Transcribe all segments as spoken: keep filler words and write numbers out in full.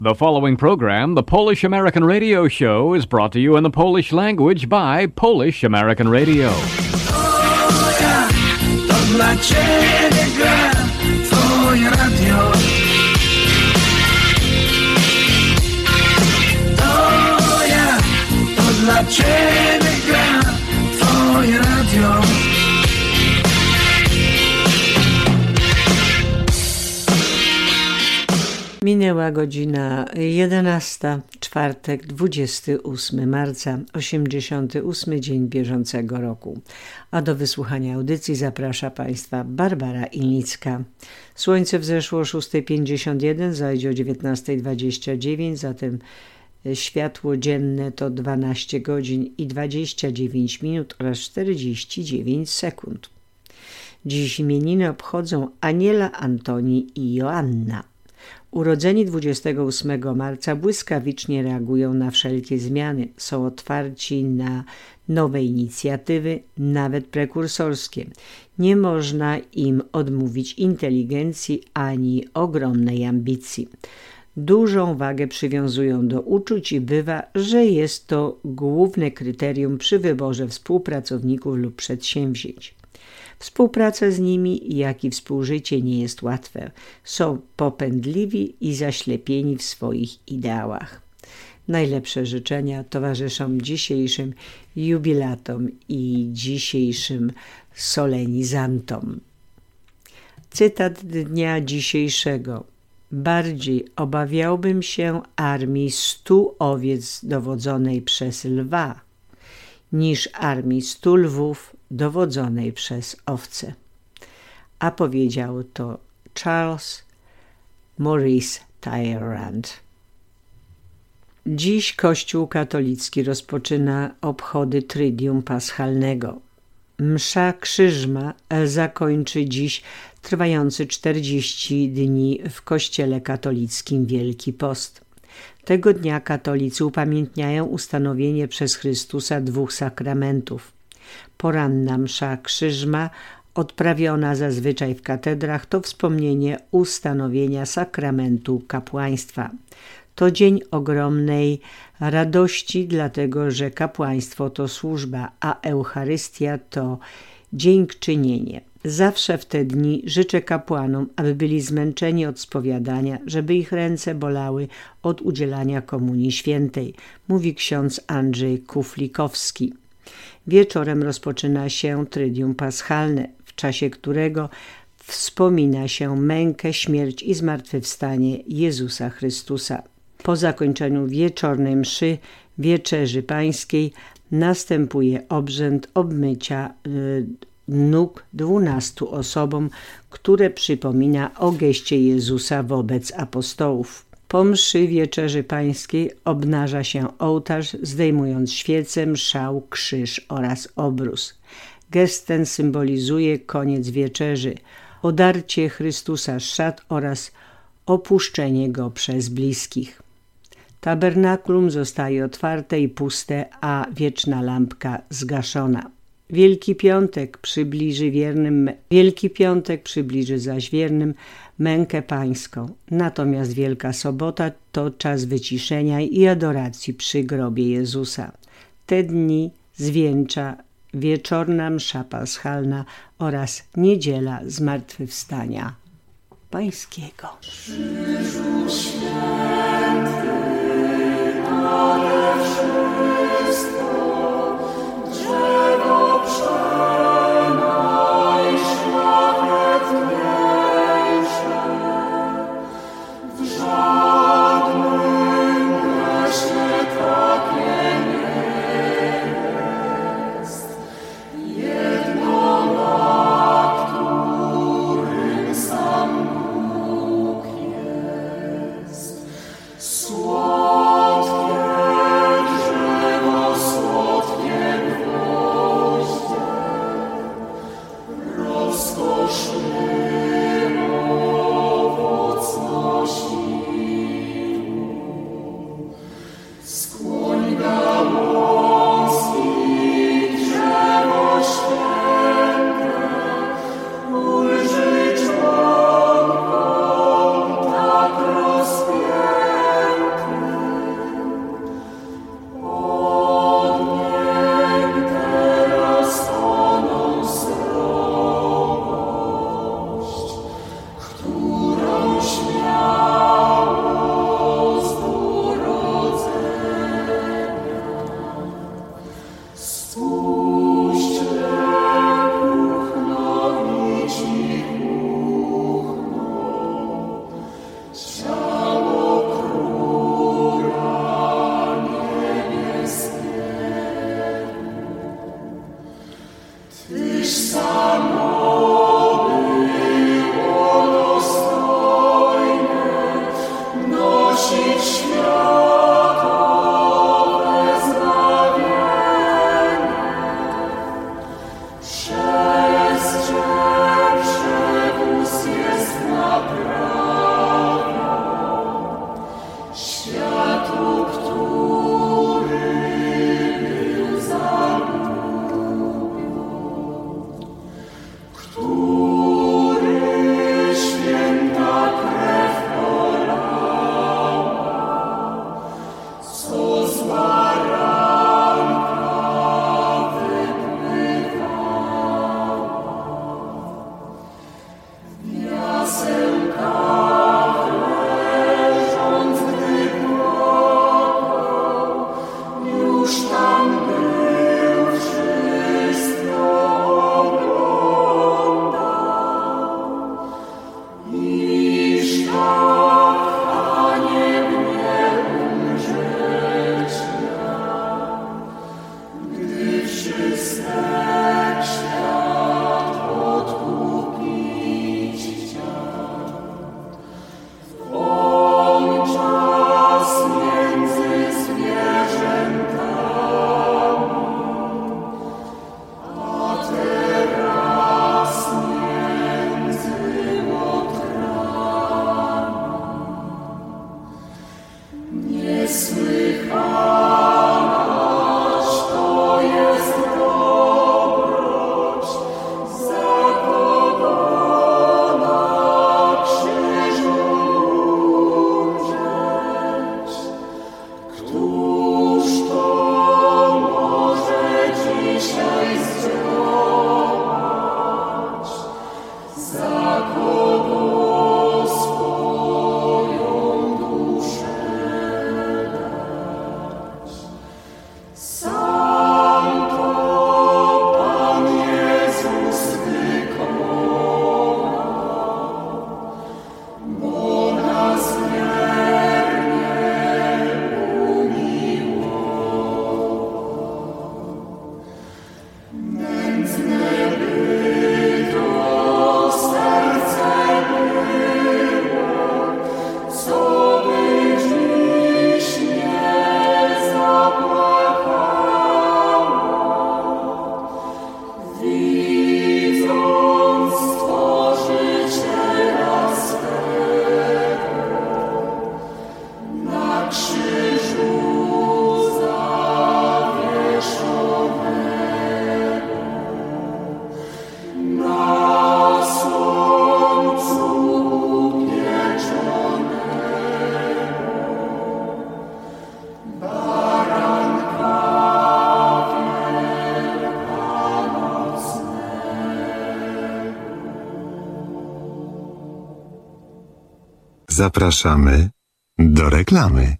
The following program, the Polish American Radio Show, is brought to you in the Polish language by Polish American Radio. O ja, to dla Ciebie gra Twoje radio. To ja, to dla Ciebie gra Twoje radio. Minęła godzina jedenasta, czwartek, dwudziestego ósmego marca, osiemdziesiąty ósmy dzień bieżącego roku. A do wysłuchania audycji zaprasza Państwa Barbara Ilnicka. Słońce wzeszło o szósta pięćdziesiąt jeden, zajdzie o dziewiętnasta dwadzieścia dziewięć, zatem światło dzienne to dwanaście godzin i dwadzieścia dziewięć minut oraz czterdzieści dziewięć sekund. Dziś imieniny obchodzą Aniela, Antoni i Joanna. Urodzeni dwudziestego ósmego marca błyskawicznie reagują na wszelkie zmiany, są otwarci na nowe inicjatywy, nawet prekursorskie. Nie można im odmówić inteligencji ani ogromnej ambicji. Dużą wagę przywiązują do uczuć i bywa, że jest to główne kryterium przy wyborze współpracowników lub przedsięwzięć. Współpraca z nimi, jak i współżycie nie jest łatwe. Są popędliwi i zaślepieni w swoich ideałach. Najlepsze życzenia towarzyszą dzisiejszym jubilatom i dzisiejszym solenizantom. Cytat dnia dzisiejszego. Bardziej obawiałbym się armii stu owiec dowodzonej przez lwa, niż armii stu lwów dowodzonej przez owce. A powiedział to Charles Maurice Talleyrand. Dziś Kościół katolicki rozpoczyna obchody Trydium Paschalnego. Msza Krzyżma zakończy dziś trwający czterdzieści dni w Kościele katolickim Wielki Post. Tego dnia katolicy upamiętniają ustanowienie przez Chrystusa dwóch sakramentów. Poranna msza Krzyżma, odprawiona zazwyczaj w katedrach, to wspomnienie ustanowienia sakramentu kapłaństwa. To dzień ogromnej radości, dlatego że kapłaństwo to służba, a Eucharystia to dziękczynienie. Zawsze w te dni życzę kapłanom, aby byli zmęczeni od spowiadania, żeby ich ręce bolały od udzielania Komunii Świętej, mówi ksiądz Andrzej Kuflikowski. Wieczorem rozpoczyna się Trydium Paschalne, w czasie którego wspomina się mękę, śmierć i zmartwychwstanie Jezusa Chrystusa. Po zakończeniu wieczornej mszy, wieczerzy pańskiej, następuje obrzęd obmycia y, nóg dwunastu osobom, które przypomina o geście Jezusa wobec apostołów. Po mszy wieczerzy pańskiej obnaża się ołtarz, zdejmując świecę, mszał, krzyż oraz obrus. Gest ten symbolizuje koniec wieczerzy, odarcie Chrystusa z szat oraz opuszczenie Go przez bliskich. Tabernakulum zostaje otwarte i puste, a wieczna lampka zgaszona. Wielki Piątek przybliży wiernym, Wielki Piątek przybliży zaś wiernym mękę pańską. Natomiast Wielka Sobota to czas wyciszenia i adoracji przy grobie Jezusa. Te dni zwieńcza wieczorna msza paschalna oraz niedziela zmartwychwstania pańskiego. Krzyżu święty, nade wszystko, drzewo przenajszlachetniejsze, w żadnym lesie takie nie jest. Jedno, na którym sam Bóg jest. Zapraszamy do reklamy.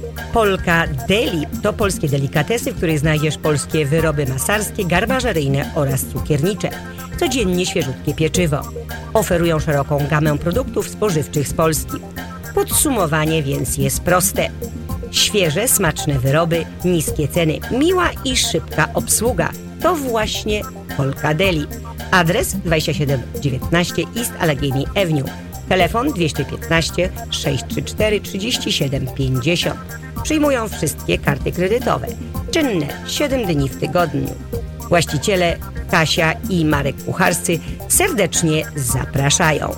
Polka Deli to polskie delikatesy, w których znajdziesz polskie wyroby masarskie, garmażeryjne oraz cukiernicze. Codziennie świeżutkie pieczywo. Oferują szeroką gamę produktów spożywczych z Polski. Podsumowanie więc jest proste. Świeże, smaczne wyroby, niskie ceny, miła i szybka obsługa. To właśnie Polka Deli. Adres dwadzieścia siedem dziewiętnaście East Allegheny Avenue. Telefon dwieście piętnaście sześćset trzydzieści cztery trzydzieści siedem pięćdziesiąt. Przyjmują wszystkie karty kredytowe. Czynne siedem dni w tygodniu. Właściciele Kasia i Marek Kucharscy serdecznie zapraszają.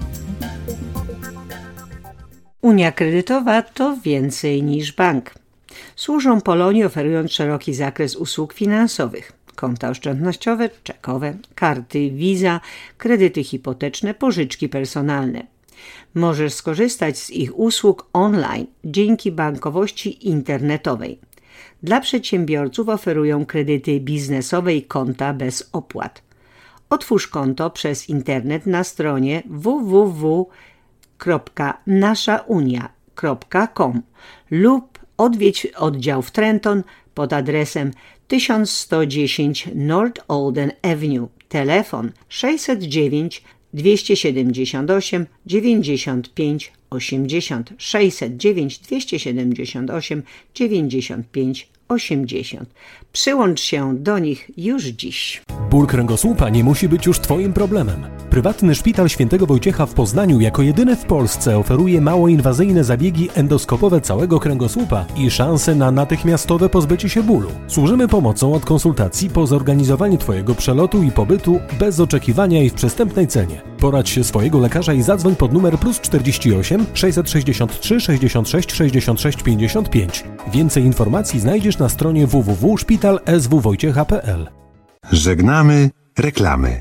Unia Kredytowa to więcej niż bank. Służą Polonii, oferując szeroki zakres usług finansowych. Konta oszczędnościowe, czekowe, karty Visa, kredyty hipoteczne, pożyczki personalne. Możesz skorzystać z ich usług online dzięki bankowości internetowej. Dla przedsiębiorców oferują kredyty biznesowe i konta bez opłat. Otwórz konto przez internet na stronie w w w kropka nasza unia kropka com lub odwiedź oddział w Trenton pod adresem tysiąc sto dziesięć North Olden Avenue. Telefon sześćset dziewięć dwieście siedemdziesiąt osiem dziewięćdziesiąt pięć osiemdziesiąt sześćset dziewięć dwieście siedemdziesiąt osiem dziewięćdziesiąt pięć osiemdziesiąt. Przyłącz się do nich już dziś. Ból kręgosłupa nie musi być już Twoim problemem. Prywatny Szpital Świętego Wojciecha w Poznaniu jako jedyny w Polsce oferuje mało inwazyjne zabiegi endoskopowe całego kręgosłupa i szanse na natychmiastowe pozbycie się bólu. Służymy pomocą od konsultacji po zorganizowaniu Twojego przelotu i pobytu bez oczekiwania i w przystępnej cenie. Poradź się swojego lekarza i zadzwoń pod numer plus czterdzieści osiem sześćset sześćdziesiąt trzy sześćdziesiąt sześć sześćdziesiąt sześć pięćdziesiąt pięć. Więcej informacji znajdziesz na stronie w w w kropka szpital s w wojciecha kropka p l. Żegnamy reklamy.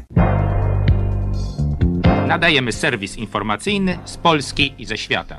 Nadajemy serwis informacyjny z Polski i ze świata.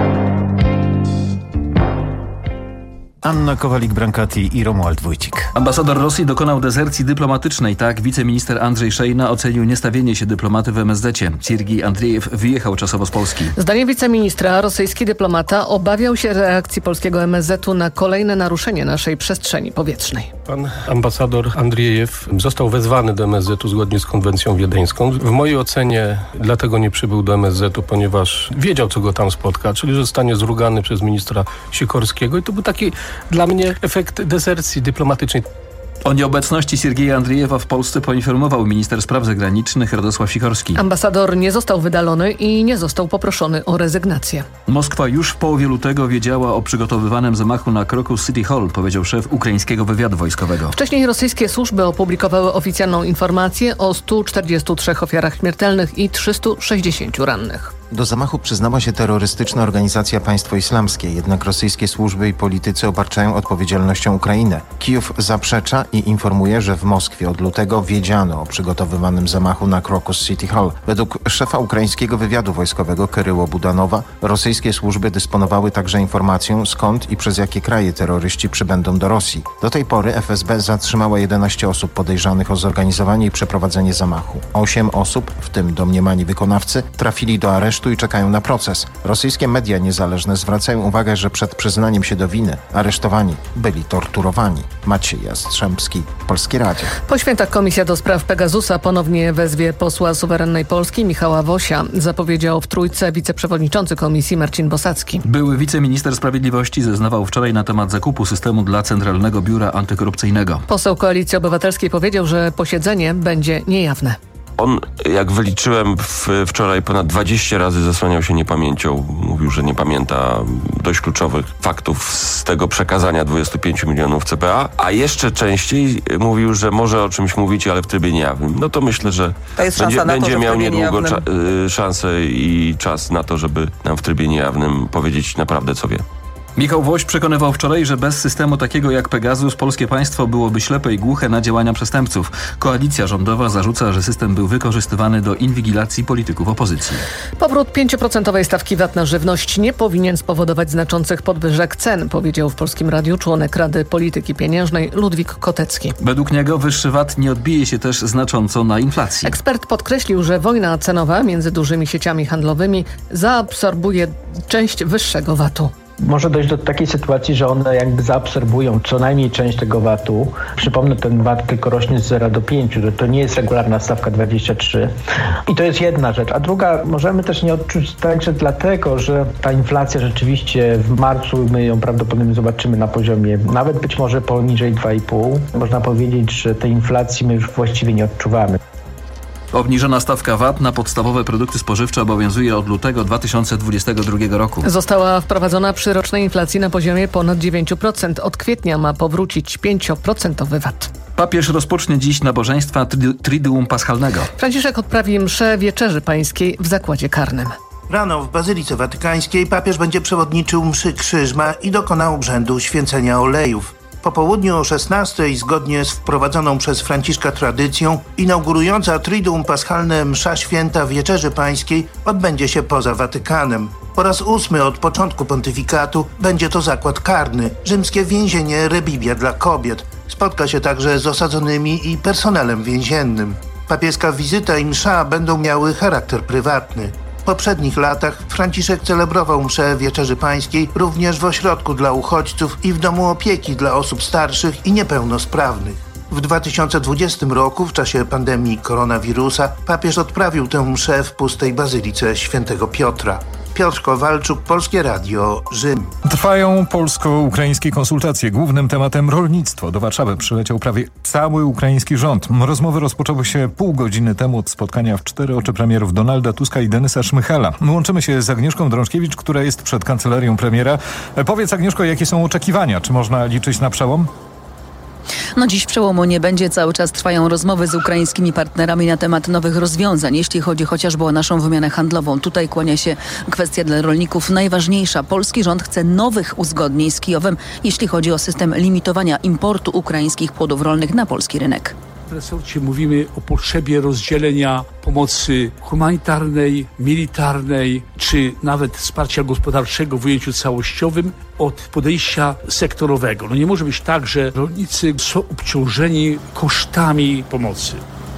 Anna Kowalik-Brankati i Romuald Wójcik. Ambasador Rosji dokonał dezercji dyplomatycznej. Tak wiceminister Andrzej Szejna ocenił niestawienie się dyplomaty w em es zecie. Siergiej Andriejew wyjechał czasowo z Polski. Zdaniem wiceministra rosyjski dyplomata obawiał się reakcji polskiego em es zetu na kolejne naruszenie naszej przestrzeni powietrznej. Pan ambasador Andriejew został wezwany do em es zetu zgodnie z konwencją wiedeńską. W mojej ocenie dlatego nie przybył do em es zetu, ponieważ wiedział, co go tam spotka, czyli że zostanie zrugany przez ministra Sikorskiego i to był taki dla mnie efekt dezercji dyplomatycznej. O nieobecności Siergieja Andriejewa w Polsce poinformował minister spraw zagranicznych Radosław Sikorski. Ambasador nie został wydalony i nie został poproszony o rezygnację. Moskwa już w połowie lutego wiedziała o przygotowywanym zamachu na Crocus City Hall, powiedział szef ukraińskiego wywiadu wojskowego. Wcześniej rosyjskie służby opublikowały oficjalną informację o stu czterdziestu trzech ofiarach śmiertelnych i trzystu sześćdziesięciu rannych. Do zamachu przyznała się terrorystyczna organizacja Państwo Islamskie, jednak rosyjskie służby i politycy obarczają odpowiedzialnością Ukrainę. Kijów zaprzecza i informuje, że w Moskwie od lutego wiedziano o przygotowywanym zamachu na Crocus City Hall. Według szefa ukraińskiego wywiadu wojskowego Kyryło Budanowa rosyjskie służby dysponowały także informacją, skąd i przez jakie kraje terroryści przybędą do Rosji. Do tej pory F S B zatrzymała jedenaście osób podejrzanych o zorganizowanie i przeprowadzenie zamachu. Osiem osób, w tym domniemani wykonawcy, trafili do aresztu i czekają na proces. Rosyjskie media niezależne zwracają uwagę, że przed przyznaniem się do winy aresztowani byli torturowani. Maciej Jastrzębski, Polskie Radio. Po świętach Komisja do spraw Pegasusa ponownie wezwie posła suwerennej Polski Michała Wosia, zapowiedział w Trójce wiceprzewodniczący komisji Marcin Bosacki. Były wiceminister sprawiedliwości zeznawał wczoraj na temat zakupu systemu dla Centralnego Biura Antykorupcyjnego. Poseł Koalicji Obywatelskiej powiedział, że posiedzenie będzie niejawne. On, jak wyliczyłem, w, wczoraj ponad dwadzieścia razy zasłaniał się niepamięcią. Mówił, że nie pamięta dość kluczowych faktów z tego przekazania dwudziestu pięciu milionów C P A, a jeszcze częściej mówił, że może o czymś mówić, ale w trybie niejawnym. No to myślę, że będzie, będzie miał niedługo cza, y, szansę i czas na to, żeby nam w trybie niejawnym powiedzieć naprawdę, co wie. Michał Woś przekonywał wczoraj, że bez systemu takiego jak Pegasus polskie państwo byłoby ślepe i głuche na działania przestępców. Koalicja rządowa zarzuca, że system był wykorzystywany do inwigilacji polityków opozycji. Powrót pięcioprocentowej stawki V A T na żywność nie powinien spowodować znaczących podwyżek cen, powiedział w Polskim Radiu członek Rady Polityki Pieniężnej Ludwik Kotecki. Według niego wyższy V A T nie odbije się też znacząco na inflacji. Ekspert podkreślił, że wojna cenowa między dużymi sieciami handlowymi zaabsorbuje część wyższego V A T-u. Może dojść do takiej sytuacji, że one jakby zaabsorbują co najmniej część tego V A T-u. Przypomnę, ten V A T tylko rośnie z zera do pięciu, że to nie jest regularna stawka dwadzieścia trzy. I to jest jedna rzecz. A druga, możemy też nie odczuć także dlatego, że ta inflacja rzeczywiście w marcu, my ją prawdopodobnie zobaczymy na poziomie nawet być może poniżej dwa i pół. Można powiedzieć, że tej inflacji my już właściwie nie odczuwamy. Obniżona stawka V A T na podstawowe produkty spożywcze obowiązuje od lutego dwa tysiące dwudziestego drugiego roku. Została wprowadzona przy rocznej inflacji na poziomie ponad dziewięć procent. Od kwietnia ma powrócić pięcioprocentowy V A T. Papież rozpocznie dziś nabożeństwa Triduum Paschalnego. Franciszek odprawi mszę Wieczerzy Pańskiej w zakładzie karnym. Rano w Bazylice Watykańskiej papież będzie przewodniczył mszy Krzyżma i dokona obrzędu święcenia olejów. Po południu o szesnastej, zgodnie z wprowadzoną przez Franciszka tradycją, inaugurująca Triduum Paschalne msza święta Wieczerzy Pańskiej odbędzie się poza Watykanem. Po raz ósmy od początku pontyfikatu będzie to zakład karny, rzymskie więzienie Rebibia dla kobiet. Spotka się także z osadzonymi i personelem więziennym. Papieska wizyta i msza będą miały charakter prywatny. W poprzednich latach Franciszek celebrował mszę Wieczerzy Pańskiej również w ośrodku dla uchodźców i w domu opieki dla osób starszych i niepełnosprawnych. W dwa tysiące dwudziestym roku, w czasie pandemii koronawirusa, papież odprawił tę mszę w pustej Bazylice Świętego Piotra. Piotr Kowalczuk, Polskie Radio, Rzym. Trwają polsko-ukraińskie konsultacje. Głównym tematem rolnictwo. Do Warszawy przyleciał prawie cały ukraiński rząd. Rozmowy rozpoczęły się pół godziny temu od spotkania w cztery oczy premierów Donalda Tuska i Denysa Szmychala. Łączymy się z Agnieszką Drążkiewicz, która jest przed kancelarią premiera. Powiedz, Agnieszko, jakie są oczekiwania? Czy można liczyć na przełom? No dziś przełomu nie będzie. Cały czas trwają rozmowy z ukraińskimi partnerami na temat nowych rozwiązań, jeśli chodzi chociażby o naszą wymianę handlową. Tutaj kłania się kwestia dla rolników najważniejsza. Polski rząd chce nowych uzgodnień z Kijowem, jeśli chodzi o system limitowania importu ukraińskich płodów rolnych na polski rynek. W resorcie mówimy o potrzebie rozdzielenia pomocy humanitarnej, militarnej, czy nawet wsparcia gospodarczego w ujęciu całościowym od podejścia sektorowego. No nie może być tak, że rolnicy są obciążeni kosztami pomocy.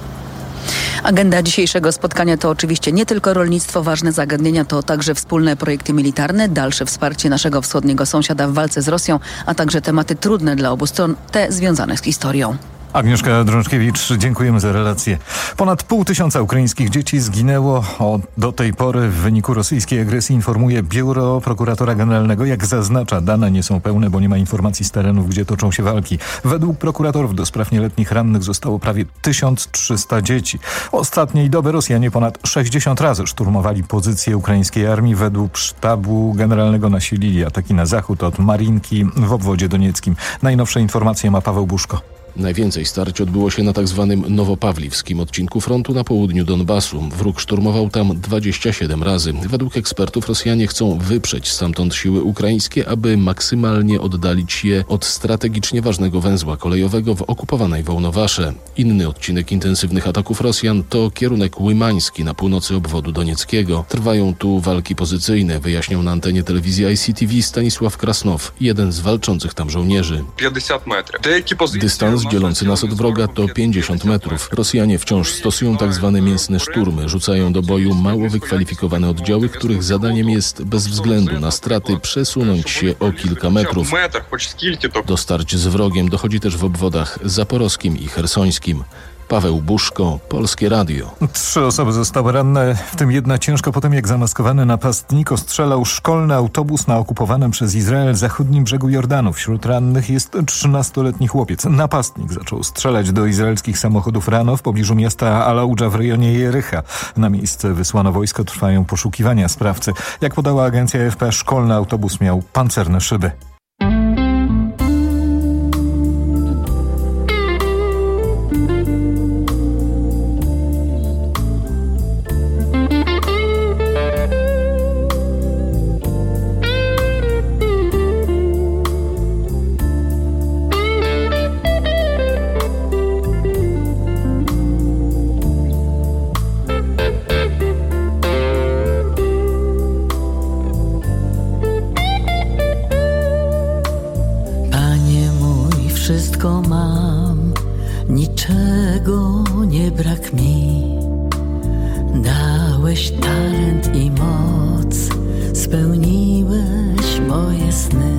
Agenda dzisiejszego spotkania to oczywiście nie tylko rolnictwo. Ważne zagadnienia to także wspólne projekty militarne, dalsze wsparcie naszego wschodniego sąsiada w walce z Rosją, a także tematy trudne dla obu stron, te związane z historią. Agnieszka Drążkiewicz, dziękujemy za relację. Ponad pół tysiąca ukraińskich dzieci zginęło o, do tej pory w wyniku rosyjskiej agresji, informuje Biuro Prokuratora Generalnego. Jak zaznacza, dane nie są pełne, bo nie ma informacji z terenów, gdzie toczą się walki. Według prokuratorów do spraw nieletnich rannych zostało prawie tysiąc trzysta dzieci. Ostatniej doby Rosjanie ponad sześćdziesiąt razy szturmowali pozycje ukraińskiej armii. Według sztabu generalnego nasilili ataki na zachód od Marinki w obwodzie donieckim. Najnowsze informacje ma Paweł Buszko. Najwięcej starć odbyło się na tzw. nowopawliwskim odcinku frontu na południu Donbasu. Wróg szturmował tam dwadzieścia siedem razy. Według ekspertów Rosjanie chcą wyprzeć stamtąd siły ukraińskie, aby maksymalnie oddalić je od strategicznie ważnego węzła kolejowego w okupowanej Wołnowasze. Inny odcinek intensywnych ataków Rosjan to kierunek łymański na północy obwodu donieckiego. Trwają tu walki pozycyjne, wyjaśniał na antenie telewizji I C T V Stanisław Krasnow, jeden z walczących tam żołnierzy. Dystans dzielący nas od wroga to pięćdziesiąt metrów. Rosjanie wciąż stosują tak zwane mięsne szturmy. Rzucają do boju mało wykwalifikowane oddziały, których zadaniem jest bez względu na straty przesunąć się o kilka metrów. Do starć z wrogiem dochodzi też w obwodach zaporowskim i chersońskim. Paweł Buszko, Polskie Radio. Trzy osoby zostały ranne, w tym jedna ciężko po tym, jak zamaskowany napastnik ostrzelał szkolny autobus na okupowanym przez Izrael zachodnim brzegu Jordanu. Wśród rannych jest trzynastoletni chłopiec. Napastnik zaczął strzelać do izraelskich samochodów rano w pobliżu miasta Alaudża w rejonie Jericha. Na miejsce wysłano wojsko, trwają poszukiwania sprawcy. Jak podała agencja A F P, szkolny autobus miał pancerne szyby. Wszystko mam, niczego nie brak mi. Dałeś talent i moc, spełniłeś moje sny.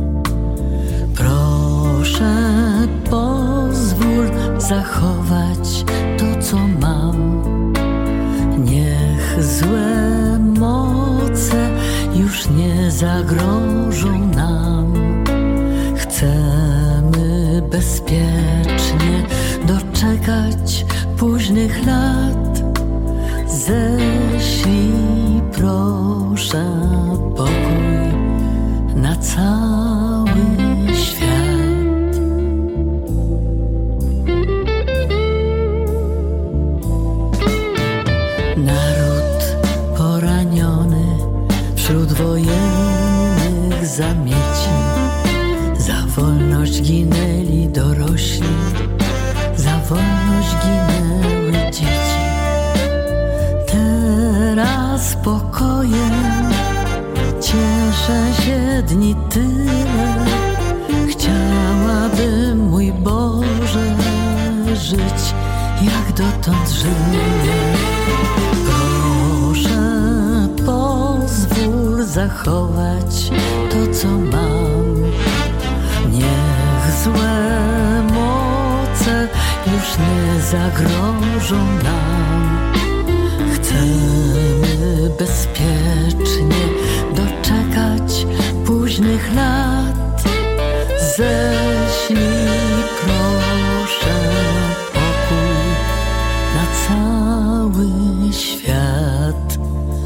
Proszę, pozwól zachować to, co mam. Niech złe moce już nie zagrożą nam. Chcemy bezpiecznie doczekać późnych lat. Ześlij proszę pokój na cały świat. Naród poraniony wśród wojennych zamieci. Za wolność ginęli dorośli, za wolność ginęły dzieci. Teraz spokojem cieszę się dni tyle. Chciałabym, mój Boże, żyć jak dotąd żyję. Proszę, pozwól zachować to, co mam. Niech złe moce już nie zagrożą nam. Chcemy bezpiecznie lat. Ześlij proszę pokój na cały świat.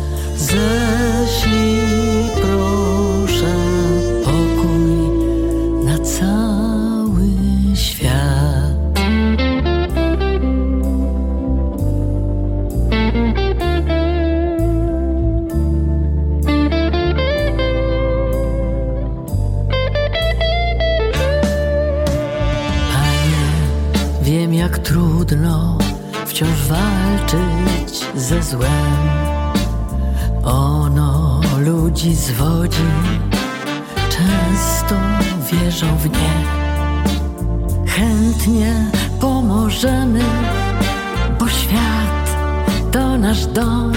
Ześlij proszę pokój na cały świat. Wiem, jak trudno wciąż walczyć ze złem. Ono ludzi zwodzi, często wierzą w nie. Chętnie pomożemy, bo świat to nasz dom.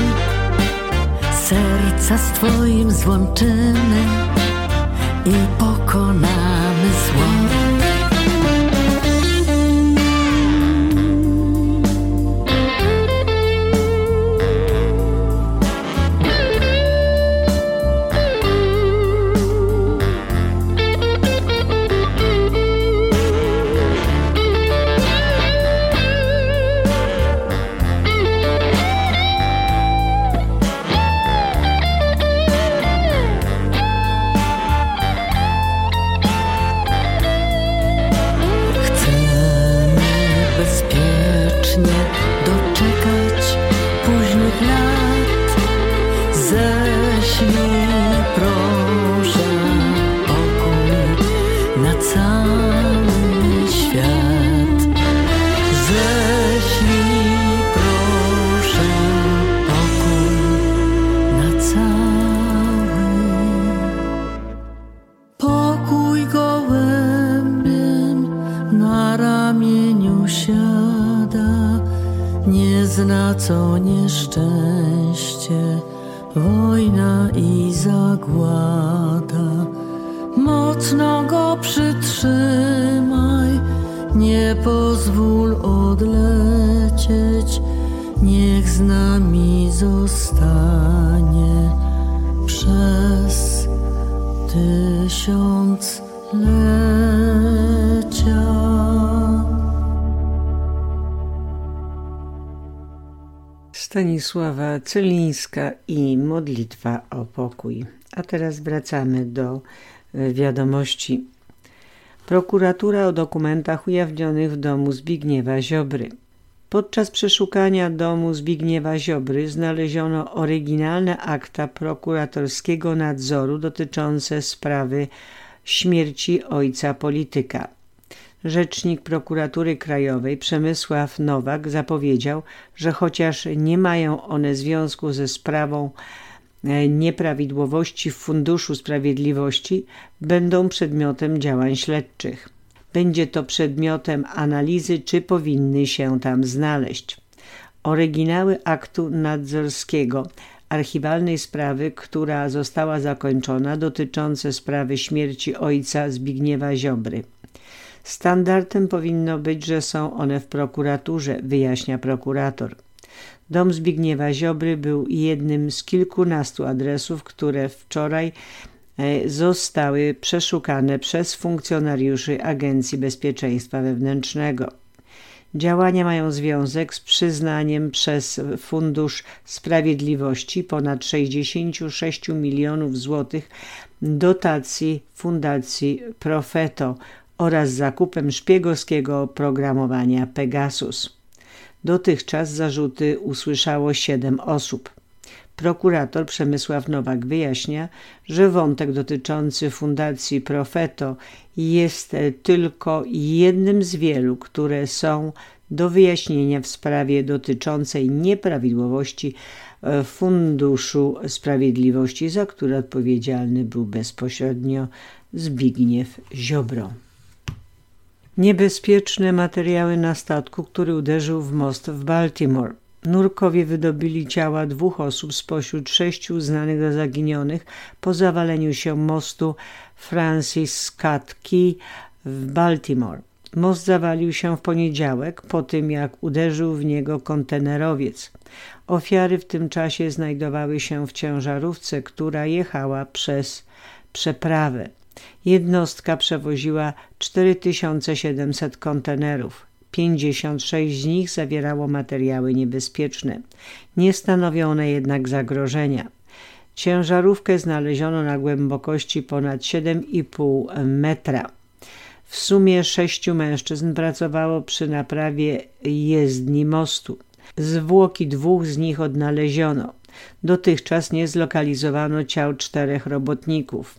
Serca z Twoim złączymy i pokonamy zło. Zna co nieszczęście, wojna i zagłada. Mocno go przytrzymaj, nie pozwól odlecieć. Niech z nami zostanie przez tysiąclecia. Stanisława Cylińska i modlitwa o pokój. A teraz wracamy do wiadomości. Prokuratura o dokumentach ujawnionych w domu Zbigniewa Ziobry. Podczas przeszukania domu Zbigniewa Ziobry znaleziono oryginalne akta prokuratorskiego nadzoru dotyczące sprawy śmierci ojca polityka. Rzecznik Prokuratury Krajowej Przemysław Nowak zapowiedział, że chociaż nie mają one związku ze sprawą nieprawidłowości w Funduszu Sprawiedliwości, będą przedmiotem działań śledczych. Będzie to przedmiotem analizy, czy powinny się tam znaleźć. Oryginały aktu nadzorskiego archiwalnej sprawy, która została zakończona, dotyczące sprawy śmierci ojca Zbigniewa Ziobry. Standardem powinno być, że są one w prokuraturze, wyjaśnia prokurator. Dom Zbigniewa Ziobry był jednym z kilkunastu adresów, które wczoraj zostały przeszukane przez funkcjonariuszy Agencji Bezpieczeństwa Wewnętrznego. Działania mają związek z przyznaniem przez Fundusz Sprawiedliwości ponad sześćdziesiąt sześć milionów złotych dotacji Fundacji Profeto oraz zakupem szpiegowskiego oprogramowania Pegasus. Dotychczas zarzuty usłyszało siedem osób. Prokurator Przemysław Nowak wyjaśnia, że wątek dotyczący Fundacji Profeto jest tylko jednym z wielu, które są do wyjaśnienia w sprawie dotyczącej nieprawidłowości Funduszu Sprawiedliwości, za który odpowiedzialny był bezpośrednio Zbigniew Ziobro. Niebezpieczne materiały na statku, który uderzył w most w Baltimore. Nurkowie wydobili ciała dwóch osób spośród sześciu uznanych za zaginionych po zawaleniu się mostu Francis Scott Key w Baltimore. Most zawalił się w poniedziałek po tym, jak uderzył w niego kontenerowiec. Ofiary w tym czasie znajdowały się w ciężarówce, która jechała przez przeprawę. Jednostka przewoziła cztery tysiące siedemset kontenerów. pięćdziesiąt sześć z nich zawierało materiały niebezpieczne. Nie stanowią one jednak zagrożenia. Ciężarówkę znaleziono na głębokości ponad siedem i pół metra. W sumie sześciu mężczyzn pracowało przy naprawie jezdni mostu. Zwłoki dwóch z nich odnaleziono. Dotychczas nie zlokalizowano ciał czterech robotników.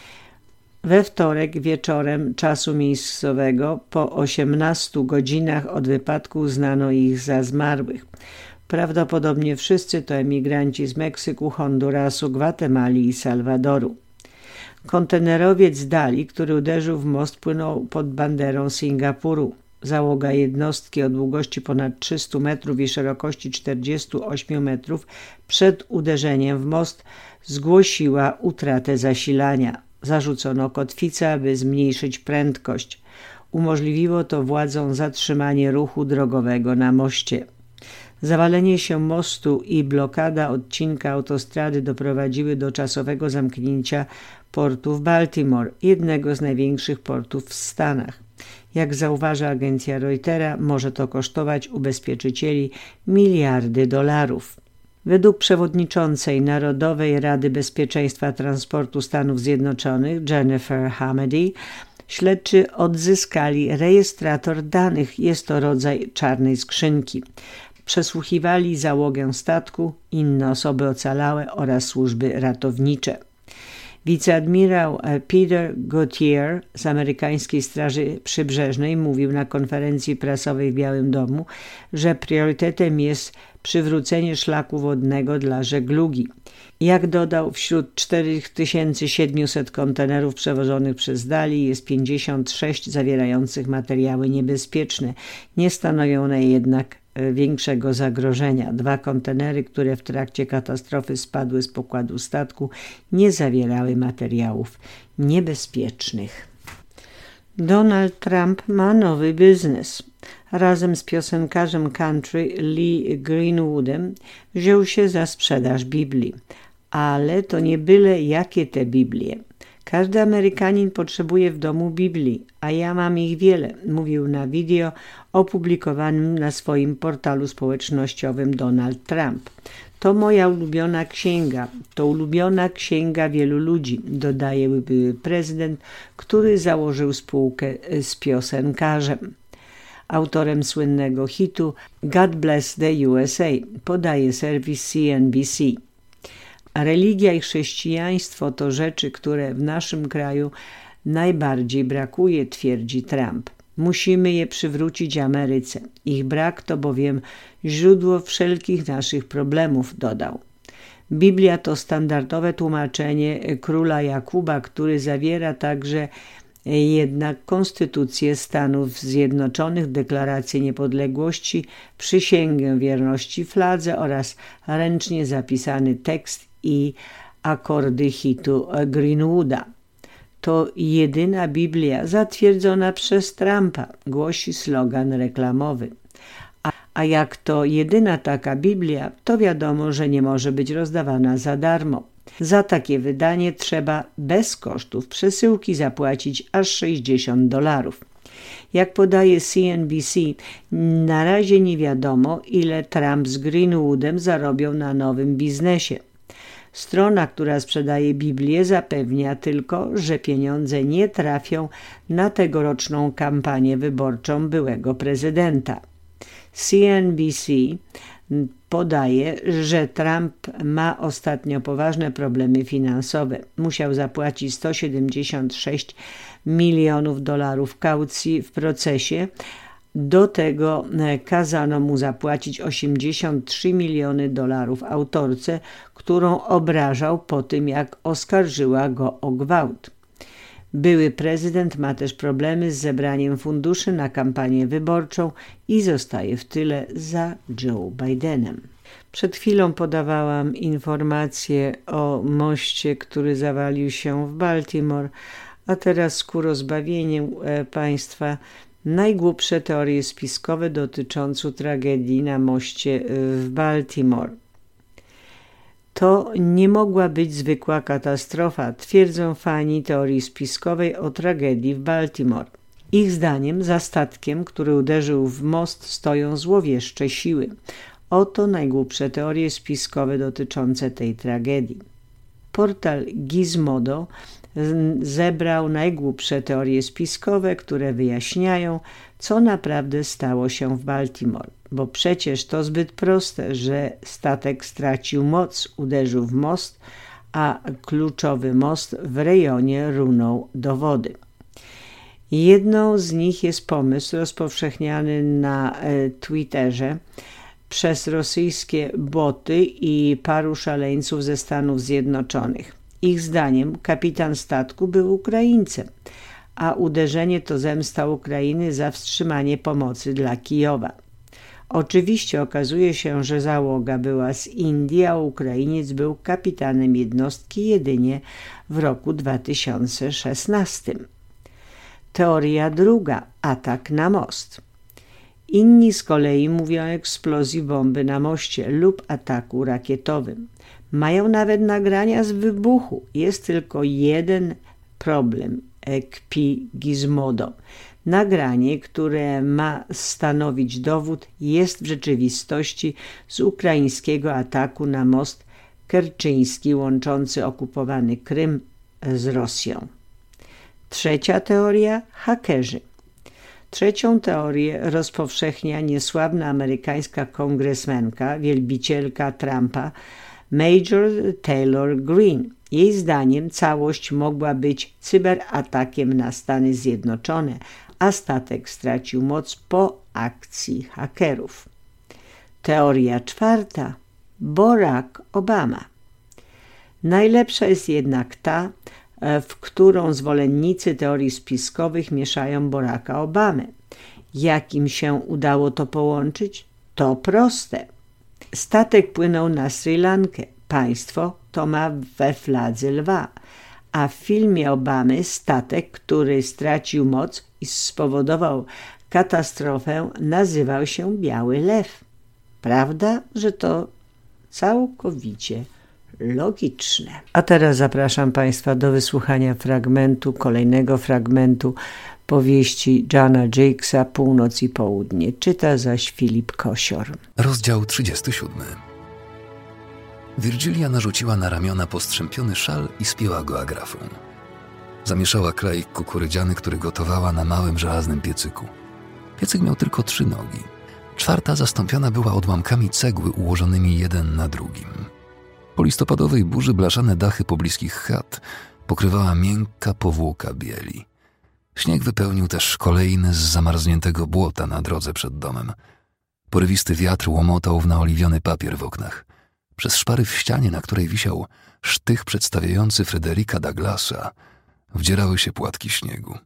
We wtorek wieczorem czasu miejscowego po osiemnastu godzinach od wypadku uznano ich za zmarłych. Prawdopodobnie wszyscy to emigranci z Meksyku, Hondurasu, Gwatemali i Salwadoru. Kontenerowiec Dali, który uderzył w most, płynął pod banderą Singapuru. Załoga jednostki o długości ponad trzystu metrów i szerokości czterdziestu ośmiu metrów przed uderzeniem w most zgłosiła utratę zasilania. Zarzucono kotwicę, aby zmniejszyć prędkość. Umożliwiło to władzom zatrzymanie ruchu drogowego na moście. Zawalenie się mostu i blokada odcinka autostrady doprowadziły do czasowego zamknięcia portu w Baltimore, jednego z największych portów w Stanach. Jak zauważa agencja Reutera, może to kosztować ubezpieczycieli miliardy dolarów. Według przewodniczącej Narodowej Rady Bezpieczeństwa Transportu Stanów Zjednoczonych Jennifer Hamady, śledczy odzyskali rejestrator danych. Jest to rodzaj czarnej skrzynki. Przesłuchiwali załogę statku, inne osoby ocalałe oraz służby ratownicze. Wiceadmirał Peter Gautier z amerykańskiej Straży Przybrzeżnej mówił na konferencji prasowej w Białym Domu, że priorytetem jest przywrócenie szlaku wodnego dla żeglugi. Jak dodał, wśród cztery tysiące siedemset kontenerów przewożonych przez Dali jest pięćdziesiąt sześć zawierających materiały niebezpieczne. Nie stanowią one jednak większego zagrożenia. Dwa kontenery, które w trakcie katastrofy spadły z pokładu statku, nie zawierały materiałów niebezpiecznych. Donald Trump ma nowy biznes. Razem z piosenkarzem country Lee Greenwoodem wziął się za sprzedaż Biblii. Ale to nie byle jakie te Biblie. Każdy Amerykanin potrzebuje w domu Biblii, a ja mam ich wiele, mówił na wideo opublikowanym na swoim portalu społecznościowym Donald Trump. To moja ulubiona księga, to ulubiona księga wielu ludzi, dodaje były prezydent, który założył spółkę z piosenkarzem. Autorem słynnego hitu God Bless the U S A, podaje serwis C N B C. A religia i chrześcijaństwo to rzeczy, które w naszym kraju najbardziej brakuje, twierdzi Trump. Musimy je przywrócić Ameryce. Ich brak to bowiem źródło wszelkich naszych problemów, dodał. Biblia to standardowe tłumaczenie króla Jakuba, który zawiera także jednak Konstytucję Stanów Zjednoczonych, deklarację niepodległości, przysięgę wierności fladze oraz ręcznie zapisany tekst i akordy hitu Greenwooda. To jedyna Biblia zatwierdzona przez Trumpa, głosi slogan reklamowy. A, a jak to jedyna taka Biblia, to wiadomo, że nie może być rozdawana za darmo. Za takie wydanie trzeba bez kosztów przesyłki zapłacić aż sześćdziesiąt dolarów. Jak podaje C N B C, na razie nie wiadomo, ile Trump z Greenwoodem zarobią na nowym biznesie. Strona, która sprzedaje Biblię, zapewnia tylko, że pieniądze nie trafią na tegoroczną kampanię wyborczą byłego prezydenta. C N B C podaje, że Trump ma ostatnio poważne problemy finansowe. Musiał zapłacić sto siedemdziesiąt sześć milionów dolarów kaucji w procesie. Do tego kazano mu zapłacić osiemdziesiąt trzy miliony dolarów autorce, którą obrażał po tym, jak oskarżyła go o gwałt. Były prezydent ma też problemy z zebraniem funduszy na kampanię wyborczą i zostaje w tyle za Joe Bidenem. Przed chwilą podawałam informację o moście, który zawalił się w Baltimore, a teraz ku rozbawieniu państwa najgłupsze teorie spiskowe dotyczące tragedii na moście w Baltimore. To nie mogła być zwykła katastrofa, twierdzą fani teorii spiskowej o tragedii w Baltimore. Ich zdaniem za statkiem, który uderzył w most, stoją złowieszcze siły. Oto najgłupsze teorie spiskowe dotyczące tej tragedii. Portal Gizmodo zebrał najgłupsze teorie spiskowe, które wyjaśniają, co naprawdę stało się w Baltimore. Bo przecież to zbyt proste, że statek stracił moc, uderzył w most, a kluczowy most w rejonie runął do wody. Jedną z nich jest pomysł rozpowszechniany na Twitterze przez rosyjskie boty i paru szaleńców ze Stanów Zjednoczonych. Ich zdaniem kapitan statku był Ukraińcem, a uderzenie to zemsta Ukrainy za wstrzymanie pomocy dla Kijowa. Oczywiście okazuje się, że załoga była z Indii, a Ukrainiec był kapitanem jednostki jedynie w roku dwa tysiące szesnastym. Teoria druga. Atak na most. Inni z kolei mówią o eksplozji bomby na moście lub ataku rakietowym. Mają nawet nagrania z wybuchu. Jest tylko jeden problem, kpi Gizmodo. Nagranie, które ma stanowić dowód, jest w rzeczywistości z ukraińskiego ataku na most kerczyński łączący okupowany Krym z Rosją. Trzecia teoria – hakerzy. Trzecią teorię rozpowszechnia niesławna amerykańska kongresmenka, wielbicielka Trumpa, Major Taylor Greene. Jej zdaniem całość mogła być cyberatakiem na Stany Zjednoczone, a statek stracił moc po akcji hakerów. Teoria czwarta – Barack Obama. Najlepsza jest jednak ta, w którą zwolennicy teorii spiskowych mieszają Baracka Obamę. Jak im się udało to połączyć? To proste. Statek płynął na Sri Lankę. Państwo to ma we fladze lwa, a w filmie Obamy statek, który stracił moc i spowodował katastrofę, nazywał się Biały Lew. Prawda, że to całkowicie logiczne. A teraz zapraszam Państwa do wysłuchania fragmentu, kolejnego fragmentu powieści Jana Jakesa Północ i Południe. Czyta zaś Filip Kosior. Rozdział trzydziesty siódmy. Virgilia narzuciła na ramiona postrzępiony szal i spięła go agrafą. Zamieszała kraik kukurydziany, który gotowała na małym żelaznym piecyku. Piecyk miał tylko trzy nogi. Czwarta zastąpiona była odłamkami cegły ułożonymi jeden na drugim. Po listopadowej burzy blaszane dachy pobliskich chat pokrywała miękka powłoka bieli. Śnieg wypełnił też kolejny z zamarzniętego błota na drodze przed domem. Porywisty wiatr łomotał w naoliwiony papier w oknach. Przez szpary w ścianie, na której wisiał sztych przedstawiający Fryderyka Douglasa, wdzierały się płatki śniegu.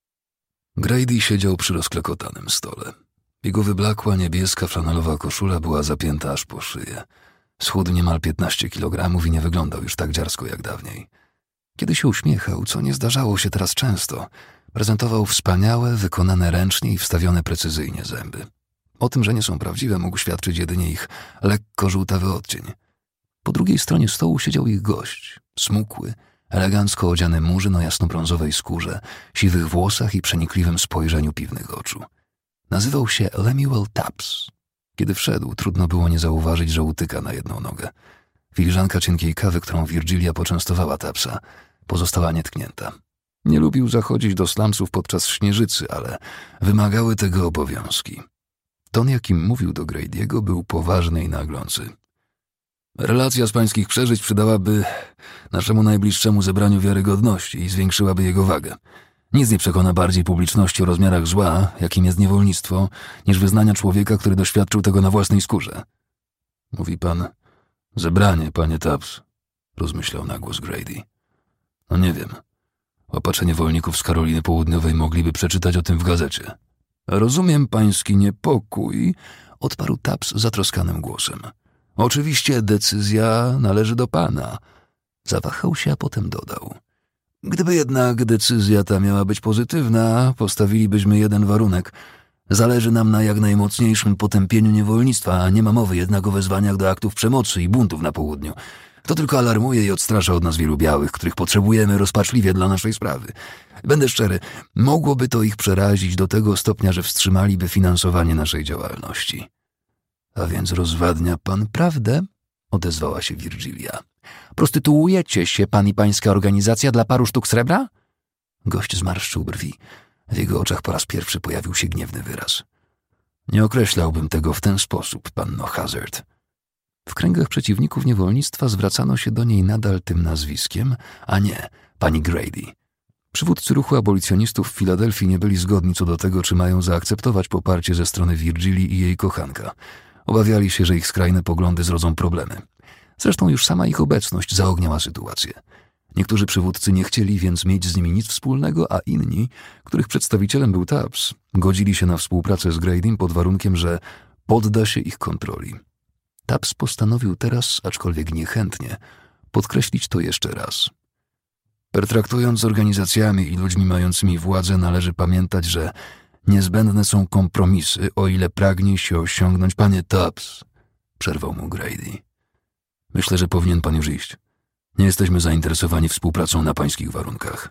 Grady siedział przy rozklekotanym stole. Jego wyblakła niebieska flanelowa koszula była zapięta aż po szyję. Schudł niemal piętnaście kilogramów i nie wyglądał już tak dziarsko jak dawniej. Kiedy się uśmiechał, co nie zdarzało się teraz często, prezentował wspaniałe, wykonane ręcznie i wstawione precyzyjnie zęby. O tym, że nie są prawdziwe, mógł świadczyć jedynie ich lekko żółtawy odcień. Po drugiej stronie stołu siedział ich gość, smukły, elegancko odziany murzyn o jasnobrązowej skórze, siwych włosach i przenikliwym spojrzeniu piwnych oczu. Nazywał się Lemuel Taps. Kiedy wszedł, trudno było nie zauważyć, że utyka na jedną nogę. Filiżanka cienkiej kawy, którą Virgilia poczęstowała Tapsa, pozostała nietknięta. Nie lubił zachodzić do slumsów podczas śnieżycy, ale wymagały tego obowiązki. Ton, jakim mówił do Grady'ego, był poważny i naglący. Relacja z pańskich przeżyć przydałaby naszemu najbliższemu zebraniu wiarygodności i zwiększyłaby jego wagę. Nic nie przekona bardziej publiczności o rozmiarach zła, jakim jest niewolnictwo, niż wyznania człowieka, który doświadczył tego na własnej skórze. Mówi pan, zebranie, panie Taps, rozmyślał na głos Grady. No nie wiem. Łapacze niewolników z Karoliny Południowej mogliby przeczytać o tym w gazecie. Rozumiem pański niepokój, odparł Taps zatroskanym głosem. Oczywiście decyzja należy do pana. Zawahał się, a potem dodał. Gdyby jednak decyzja ta miała być pozytywna, postawilibyśmy jeden warunek. Zależy nam na jak najmocniejszym potępieniu niewolnictwa, a nie ma mowy jednak o wezwaniach do aktów przemocy i buntów na południu. To tylko alarmuje i odstrasza od nas wielu białych, których potrzebujemy rozpaczliwie dla naszej sprawy. Będę szczery, mogłoby to ich przerazić do tego stopnia, że wstrzymaliby finansowanie naszej działalności. A więc rozwadnia pan prawdę? Odezwała się Virgilia. Prostytuujecie się pan i pańska organizacja dla paru sztuk srebra? Gość zmarszczył brwi. W jego oczach po raz pierwszy pojawił się gniewny wyraz. Nie określałbym tego w ten sposób, panno Hazard. W kręgach przeciwników niewolnictwa zwracano się do niej nadal tym nazwiskiem, a nie pani Grady. Przywódcy ruchu abolicjonistów w Filadelfii nie byli zgodni co do tego, czy mają zaakceptować poparcie ze strony Virgilii i jej kochanka. Obawiali się, że ich skrajne poglądy zrodzą problemy. Zresztą już sama ich obecność zaogniała sytuację. Niektórzy przywódcy nie chcieli więc mieć z nimi nic wspólnego, a inni, których przedstawicielem był Tubbs, godzili się na współpracę z Gradym pod warunkiem, że podda się ich kontroli. Tubbs postanowił teraz, aczkolwiek niechętnie, podkreślić to jeszcze raz. Pertraktując z organizacjami i ludźmi mającymi władzę, należy pamiętać, że niezbędne są kompromisy, o ile pragnie się osiągnąć. Panie Tubbs, przerwał mu Grady. Myślę, że powinien pan już iść. Nie jesteśmy zainteresowani współpracą na pańskich warunkach.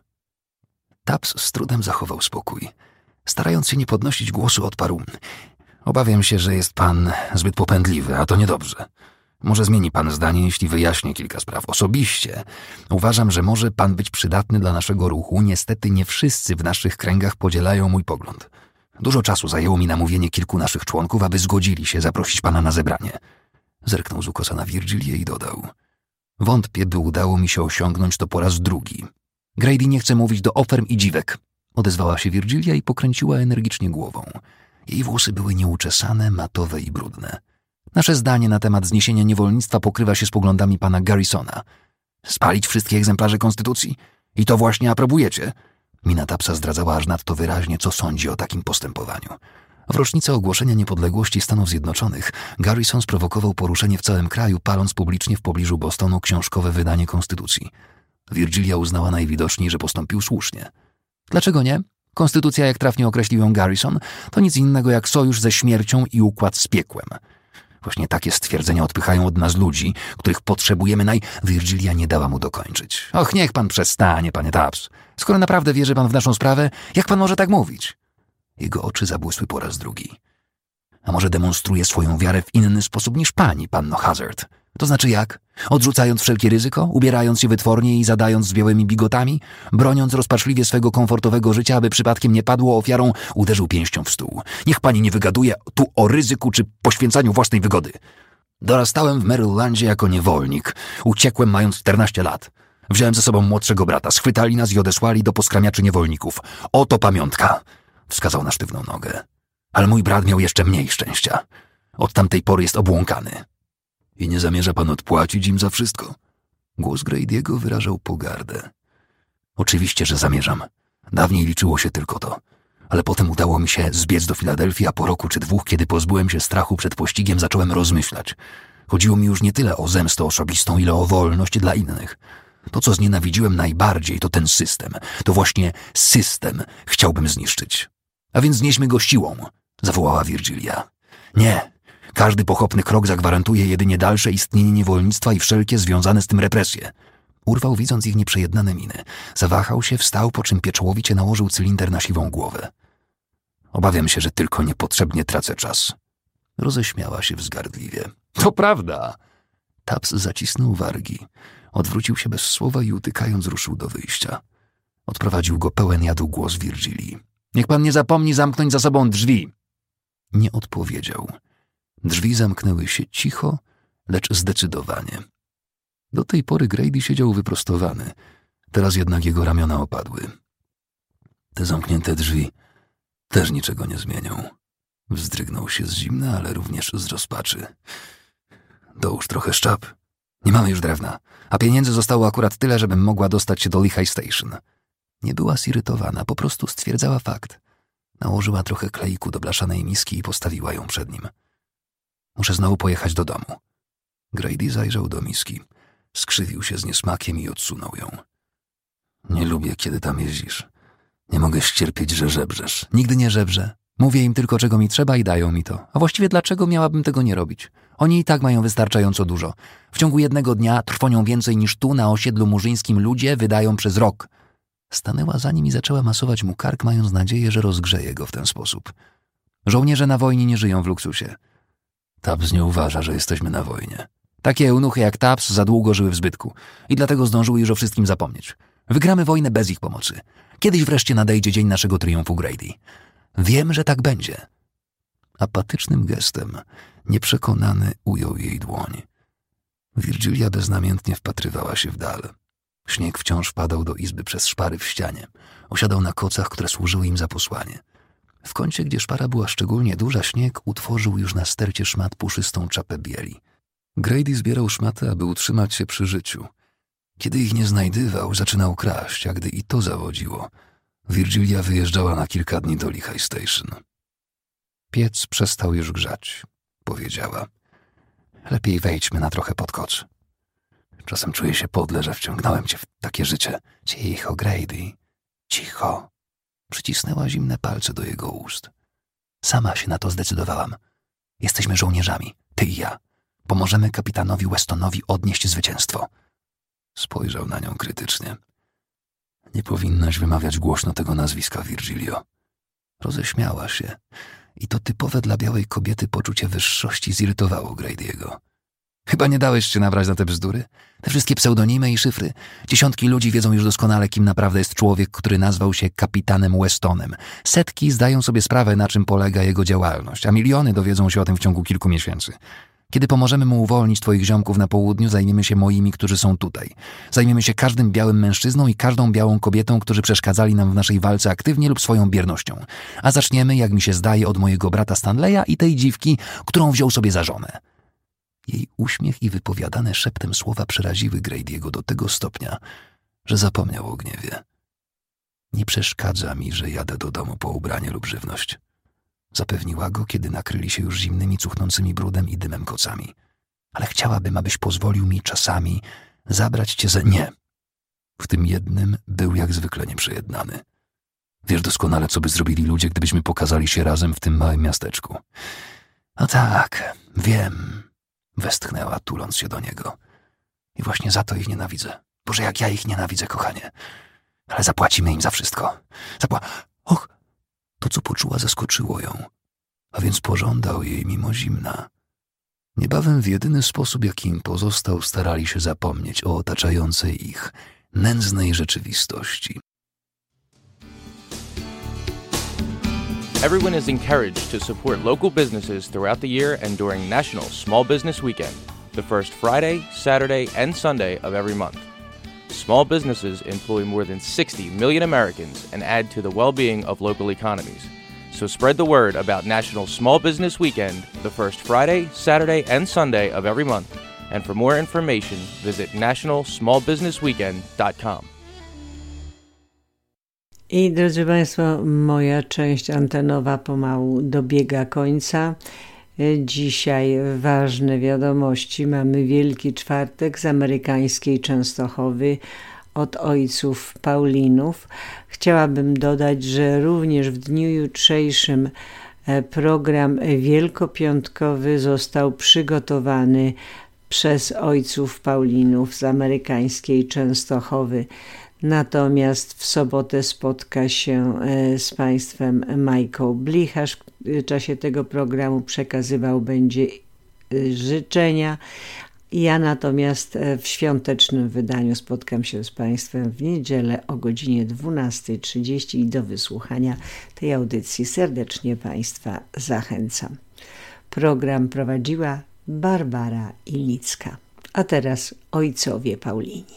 Tubbs z trudem zachował spokój. Starając się nie podnosić głosu, odparł. Obawiam się, że jest pan zbyt popędliwy, a to niedobrze. Może zmieni pan zdanie, jeśli wyjaśnię kilka spraw. Osobiście uważam, że może pan być przydatny dla naszego ruchu. Niestety nie wszyscy w naszych kręgach podzielają mój pogląd. Dużo czasu zajęło mi namówienie kilku naszych członków, aby zgodzili się zaprosić pana na zebranie. Zerknął z ukosa na Virgilię i dodał. Wątpię, by udało mi się osiągnąć to po raz drugi. Grady nie chce mówić do oferm i dziwek. Odezwała się Virgilia i pokręciła energicznie głową. Jej włosy były nieuczesane, matowe i brudne. Nasze zdanie na temat zniesienia niewolnictwa pokrywa się z poglądami pana Garrisona. Spalić wszystkie egzemplarze konstytucji? I to właśnie aprobujecie? Mina Tubbsa zdradzała aż nadto wyraźnie, co sądzi o takim postępowaniu. W rocznicę ogłoszenia niepodległości Stanów Zjednoczonych Garrison sprowokował poruszenie w całym kraju, paląc publicznie w pobliżu Bostonu książkowe wydanie konstytucji. Virgilia uznała najwidoczniej, że postąpił słusznie. Dlaczego nie? Konstytucja, jak trafnie określił ją Garrison, to nic innego jak sojusz ze śmiercią i układ z piekłem. Właśnie takie stwierdzenia odpychają od nas ludzi, których potrzebujemy naj... Virgilia nie dała mu dokończyć. Och, niech pan przestanie, panie Tubbs. Skoro naprawdę wierzy pan w naszą sprawę, jak pan może tak mówić? Jego oczy zabłysły po raz drugi. A może demonstruje swoją wiarę w inny sposób niż pani, panno Hazard? To znaczy jak? Odrzucając wszelkie ryzyko, ubierając się wytwornie i zadając z białymi bigotami, broniąc rozpaczliwie swego komfortowego życia, aby przypadkiem nie padło ofiarą, uderzył pięścią w stół. Niech pani nie wygaduje tu o ryzyku czy poświęcaniu własnej wygody. Dorastałem w Marylandzie jako niewolnik. Uciekłem mając czternaście lat. Wziąłem ze sobą młodszego brata, schwytali nas i odesłali do poskramiaczy niewolników. Oto pamiątka. Wskazał na sztywną nogę. Ale mój brat miał jeszcze mniej szczęścia. Od tamtej pory jest obłąkany. I nie zamierza pan odpłacić im za wszystko? Głos Grady'ego wyrażał pogardę. Oczywiście, że zamierzam. Dawniej liczyło się tylko to. Ale potem udało mi się zbiec do Filadelfii, a po roku czy dwóch, kiedy pozbyłem się strachu przed pościgiem, zacząłem rozmyślać. Chodziło mi już nie tyle o zemstę osobistą, ile o wolność dla innych. To, co znienawidziłem najbardziej, to ten system. To właśnie system chciałbym zniszczyć. A więc znieśmy go siłą, zawołała Virgilia. Nie. Każdy pochopny krok zagwarantuje jedynie dalsze istnienie niewolnictwa i wszelkie związane z tym represje. Urwał, widząc ich nieprzejednane miny. Zawahał się, wstał, po czym pieczołowicie nałożył cylinder na siwą głowę. Obawiam się, że tylko niepotrzebnie tracę czas. Roześmiała się wzgardliwie. To prawda. Tubbs zacisnął wargi. Odwrócił się bez słowa i utykając ruszył do wyjścia. Odprowadził go pełen jadu głos Virgilii. Niech pan nie zapomni zamknąć za sobą drzwi. Nie odpowiedział. Drzwi zamknęły się cicho, lecz zdecydowanie. Do tej pory Grady siedział wyprostowany. Teraz jednak jego ramiona opadły. Te zamknięte drzwi też niczego nie zmienią. Wzdrygnął się z zimna, ale również z rozpaczy. Dołóż trochę szczap. Nie mamy już drewna, a pieniędzy zostało akurat tyle, żebym mogła dostać się do Lehigh Station. Nie była zirytowana, po prostu stwierdzała fakt. Nałożyła trochę kleiku do blaszanej miski i postawiła ją przed nim. Muszę znowu pojechać do domu. Grady zajrzał do miski. Skrzywił się z niesmakiem i odsunął ją. Nie lubię, kiedy tam jeździsz. Nie mogę ścierpieć, że żebrzesz. Nigdy nie żebrze. Mówię im tylko, czego mi trzeba i dają mi to. A właściwie dlaczego miałabym tego nie robić? Oni i tak mają wystarczająco dużo. W ciągu jednego dnia trwonią więcej niż tu na osiedlu murzyńskim ludzie wydają przez rok. Stanęła za nim i zaczęła masować mu kark, mając nadzieję, że rozgrzeje go w ten sposób. Żołnierze na wojnie nie żyją w luksusie. Taps nie uważa, że jesteśmy na wojnie. Takie eunuchy jak Taps za długo żyły w zbytku i dlatego zdążyły już o wszystkim zapomnieć. Wygramy wojnę bez ich pomocy. Kiedyś wreszcie nadejdzie dzień naszego triumfu, Grady. Wiem, że tak będzie. Apatycznym gestem, nieprzekonany, ujął jej dłoń. Virgilia beznamiętnie wpatrywała się w dal. Śnieg wciąż padał do izby przez szpary w ścianie. Osiadał na kocach, które służyły im za posłanie. W kącie, gdzie szpara była szczególnie duża, śnieg utworzył już na stercie szmat puszystą czapę bieli. Grady zbierał szmaty, aby utrzymać się przy życiu. Kiedy ich nie znajdywał, zaczynał kraść, a gdy i to zawodziło, Virgilia wyjeżdżała na kilka dni do Lehigh Station. Piec przestał już grzać, powiedziała. Lepiej wejdźmy na trochę pod koc. Czasem czuję się podle, że wciągnąłem cię w takie życie. Cicho, Grady, cicho. Przycisnęła zimne palce do jego ust. Sama się na to zdecydowałam. Jesteśmy żołnierzami, ty i ja. Pomożemy kapitanowi Westonowi odnieść zwycięstwo. Spojrzał na nią krytycznie. Nie powinnaś wymawiać głośno tego nazwiska, Virgilio. Roześmiała się i to typowe dla białej kobiety poczucie wyższości zirytowało Grady'ego. Chyba nie dałeś się nabrać na te bzdury? Te wszystkie pseudonimy i szyfry. Dziesiątki ludzi wiedzą już doskonale, kim naprawdę jest człowiek, który nazwał się kapitanem Westonem. Setki zdają sobie sprawę, na czym polega jego działalność, a miliony dowiedzą się o tym w ciągu kilku miesięcy. Kiedy pomożemy mu uwolnić twoich ziomków na południu, zajmiemy się moimi, którzy są tutaj. Zajmiemy się każdym białym mężczyzną i każdą białą kobietą, którzy przeszkadzali nam w naszej walce aktywnie lub swoją biernością. A zaczniemy, jak mi się zdaje, od mojego brata Stanleya i tej dziwki, którą wziął sobie za żonę. Jej uśmiech i wypowiadane szeptem słowa przeraziły Grady'ego do tego stopnia, że zapomniał o gniewie. Nie przeszkadza mi, że jadę do domu po ubranie lub żywność. Zapewniła go, kiedy nakryli się już zimnymi, cuchnącymi brudem i dymem kocami. Ale chciałabym, abyś pozwolił mi czasami zabrać cię za... Nie. W tym jednym był jak zwykle nieprzejednany. Wiesz doskonale, co by zrobili ludzie, gdybyśmy pokazali się razem w tym małym miasteczku. No tak, wiem, westchnęła, tuląc się do niego. I właśnie za to ich nienawidzę. Boże, jak ja ich nienawidzę, kochanie. Ale zapłacimy im za wszystko. Zapła... Och! To, co poczuła, zaskoczyło ją, a więc pożądał jej mimo zimna. Niebawem w jedyny sposób, jaki im pozostał, starali się zapomnieć o otaczającej ich nędznej rzeczywistości. Everyone is encouraged to support local businesses throughout the year and during National Small Business Weekend, the first Friday, Saturday, and Sunday of every month. Small businesses employ more than sixty million Americans and add to the well-being of local economies. So spread the word about National Small Business Weekend, the first Friday, Saturday, and Sunday of every month. And for more information, visit national small business weekend dot com. I drodzy Państwo, moja część antenowa pomału dobiega końca. Dzisiaj ważne wiadomości. Mamy Wielki Czwartek z amerykańskiej Częstochowy od ojców Paulinów. Chciałabym dodać, że również w dniu jutrzejszym program wielkopiątkowy został przygotowany przez ojców Paulinów z amerykańskiej Częstochowy. Natomiast w sobotę spotka się z Państwem Michael Blicharz. W czasie tego programu przekazywał będzie życzenia. Ja natomiast w świątecznym wydaniu spotkam się z Państwem w niedzielę o godzinie dwunasta trzydzieści i do wysłuchania tej audycji serdecznie Państwa zachęcam. Program prowadziła Barbara Ilicka. A teraz ojcowie Paulini.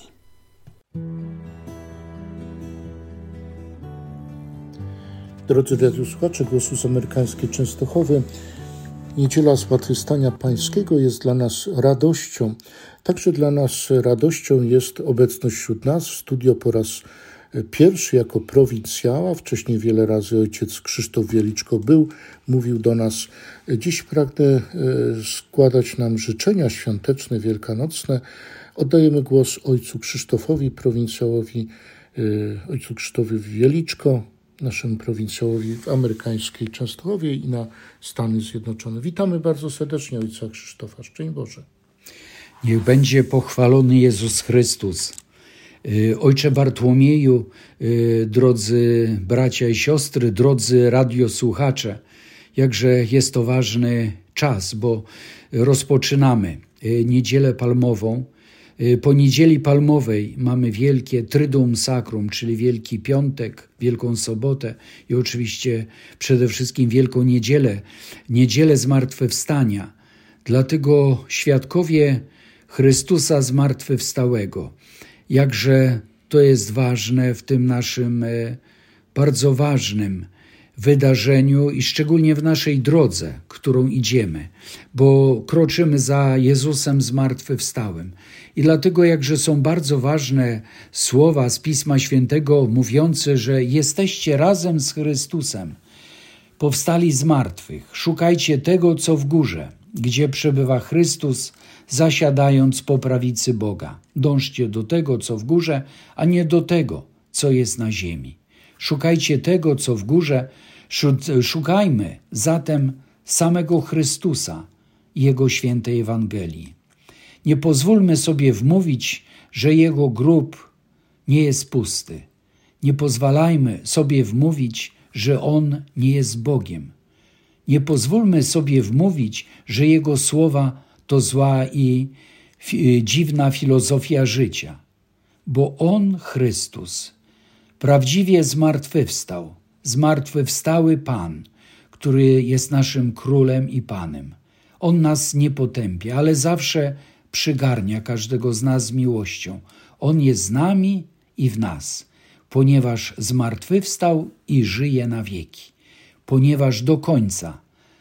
Drodzy radiosłuchacze Głosu z amerykańskiej Częstochowy, niedziela Zmartwychwstania Pańskiego jest dla nas radością. Także dla nas radością jest obecność wśród nas w studio po raz pierwszy jako prowincjała. Wcześniej wiele razy ojciec Krzysztof Wieliczko był, mówił do nas. Dziś pragnę składać nam życzenia świąteczne, wielkanocne. Oddajemy głos ojcu Krzysztofowi, prowincjałowi, ojcu Krzysztofowi Wieliczko. naszemu prowincjałowi w amerykańskiej Częstochowie i na Stany Zjednoczone. Witamy bardzo serdecznie ojca Krzysztofa. Szczęść Boże. Niech będzie pochwalony Jezus Chrystus. Ojcze Bartłomieju, drodzy bracia i siostry, drodzy radiosłuchacze, jakże jest to ważny czas, bo rozpoczynamy Niedzielę Palmową. Po Niedzieli Palmowej mamy wielkie Triduum Sacrum, czyli Wielki Piątek, Wielką Sobotę i oczywiście przede wszystkim Wielką Niedzielę, Niedzielę Zmartwychwstania. Dlatego świadkowie Chrystusa Zmartwychwstałego, jakże to jest ważne w tym naszym bardzo ważnym wydarzeniu i szczególnie w naszej drodze, którą idziemy, bo kroczymy za Jezusem Zmartwychwstałym. I dlatego jakże są bardzo ważne słowa z Pisma Świętego mówiące, że jesteście razem z Chrystusem. Powstali z martwych. Szukajcie tego, co w górze, gdzie przebywa Chrystus, zasiadając po prawicy Boga. Dążcie do tego, co w górze, a nie do tego, co jest na ziemi. Szukajcie tego, co w górze, szukajmy zatem samego Chrystusa i Jego świętej Ewangelii. Nie pozwólmy sobie wmówić, że Jego grób nie jest pusty. Nie pozwalajmy sobie wmówić, że On nie jest Bogiem. Nie pozwólmy sobie wmówić, że Jego słowa to zła i dziwna filozofia życia, bo On, Chrystus, prawdziwie zmartwychwstał, zmartwychwstały Pan, który jest naszym Królem i Panem. On nas nie potępia, ale zawsze przygarnia każdego z nas z miłością. On jest z nami i w nas, ponieważ zmartwychwstał i żyje na wieki, ponieważ do końca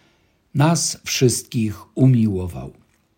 nas wszystkich umiłował.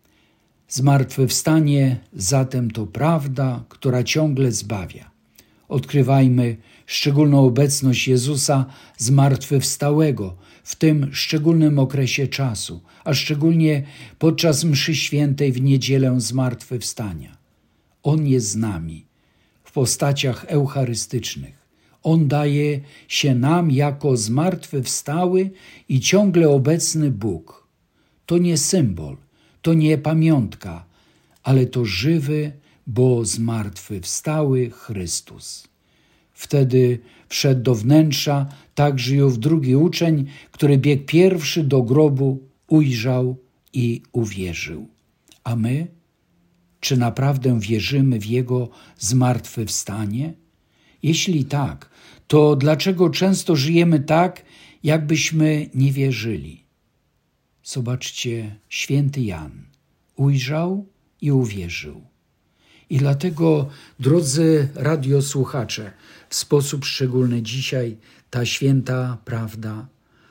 Zmartwychwstanie zatem to prawda, która ciągle zbawia. Odkrywajmy szczególną obecność Jezusa zmartwychwstałego w tym szczególnym okresie czasu, a szczególnie podczas mszy świętej w niedzielę zmartwychwstania. On jest z nami w postaciach eucharystycznych. On daje się nam jako zmartwychwstały i ciągle obecny Bóg. To nie symbol, to nie pamiątka, ale to żywy, bo zmartwychwstały Chrystus. Wtedy wszedł do wnętrza także i ów drugi uczeń, który biegł pierwszy do grobu, ujrzał i uwierzył. A my? Czy naprawdę wierzymy w Jego zmartwychwstanie? Jeśli tak, to dlaczego często żyjemy tak, jakbyśmy nie wierzyli? Zobaczcie, święty Jan ujrzał i uwierzył. I dlatego, drodzy radiosłuchacze, w sposób szczególny dzisiaj ta święta prawda,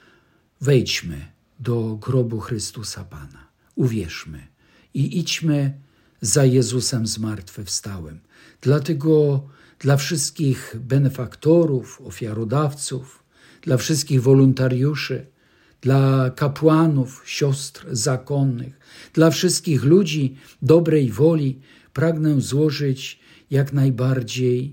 wejdźmy do grobu Chrystusa Pana, uwierzmy i idźmy za Jezusem zmartwychwstałym. Dlatego dla wszystkich benefaktorów, ofiarodawców, dla wszystkich wolontariuszy, dla kapłanów, siostr zakonnych, dla wszystkich ludzi dobrej woli pragnę złożyć jak najbardziej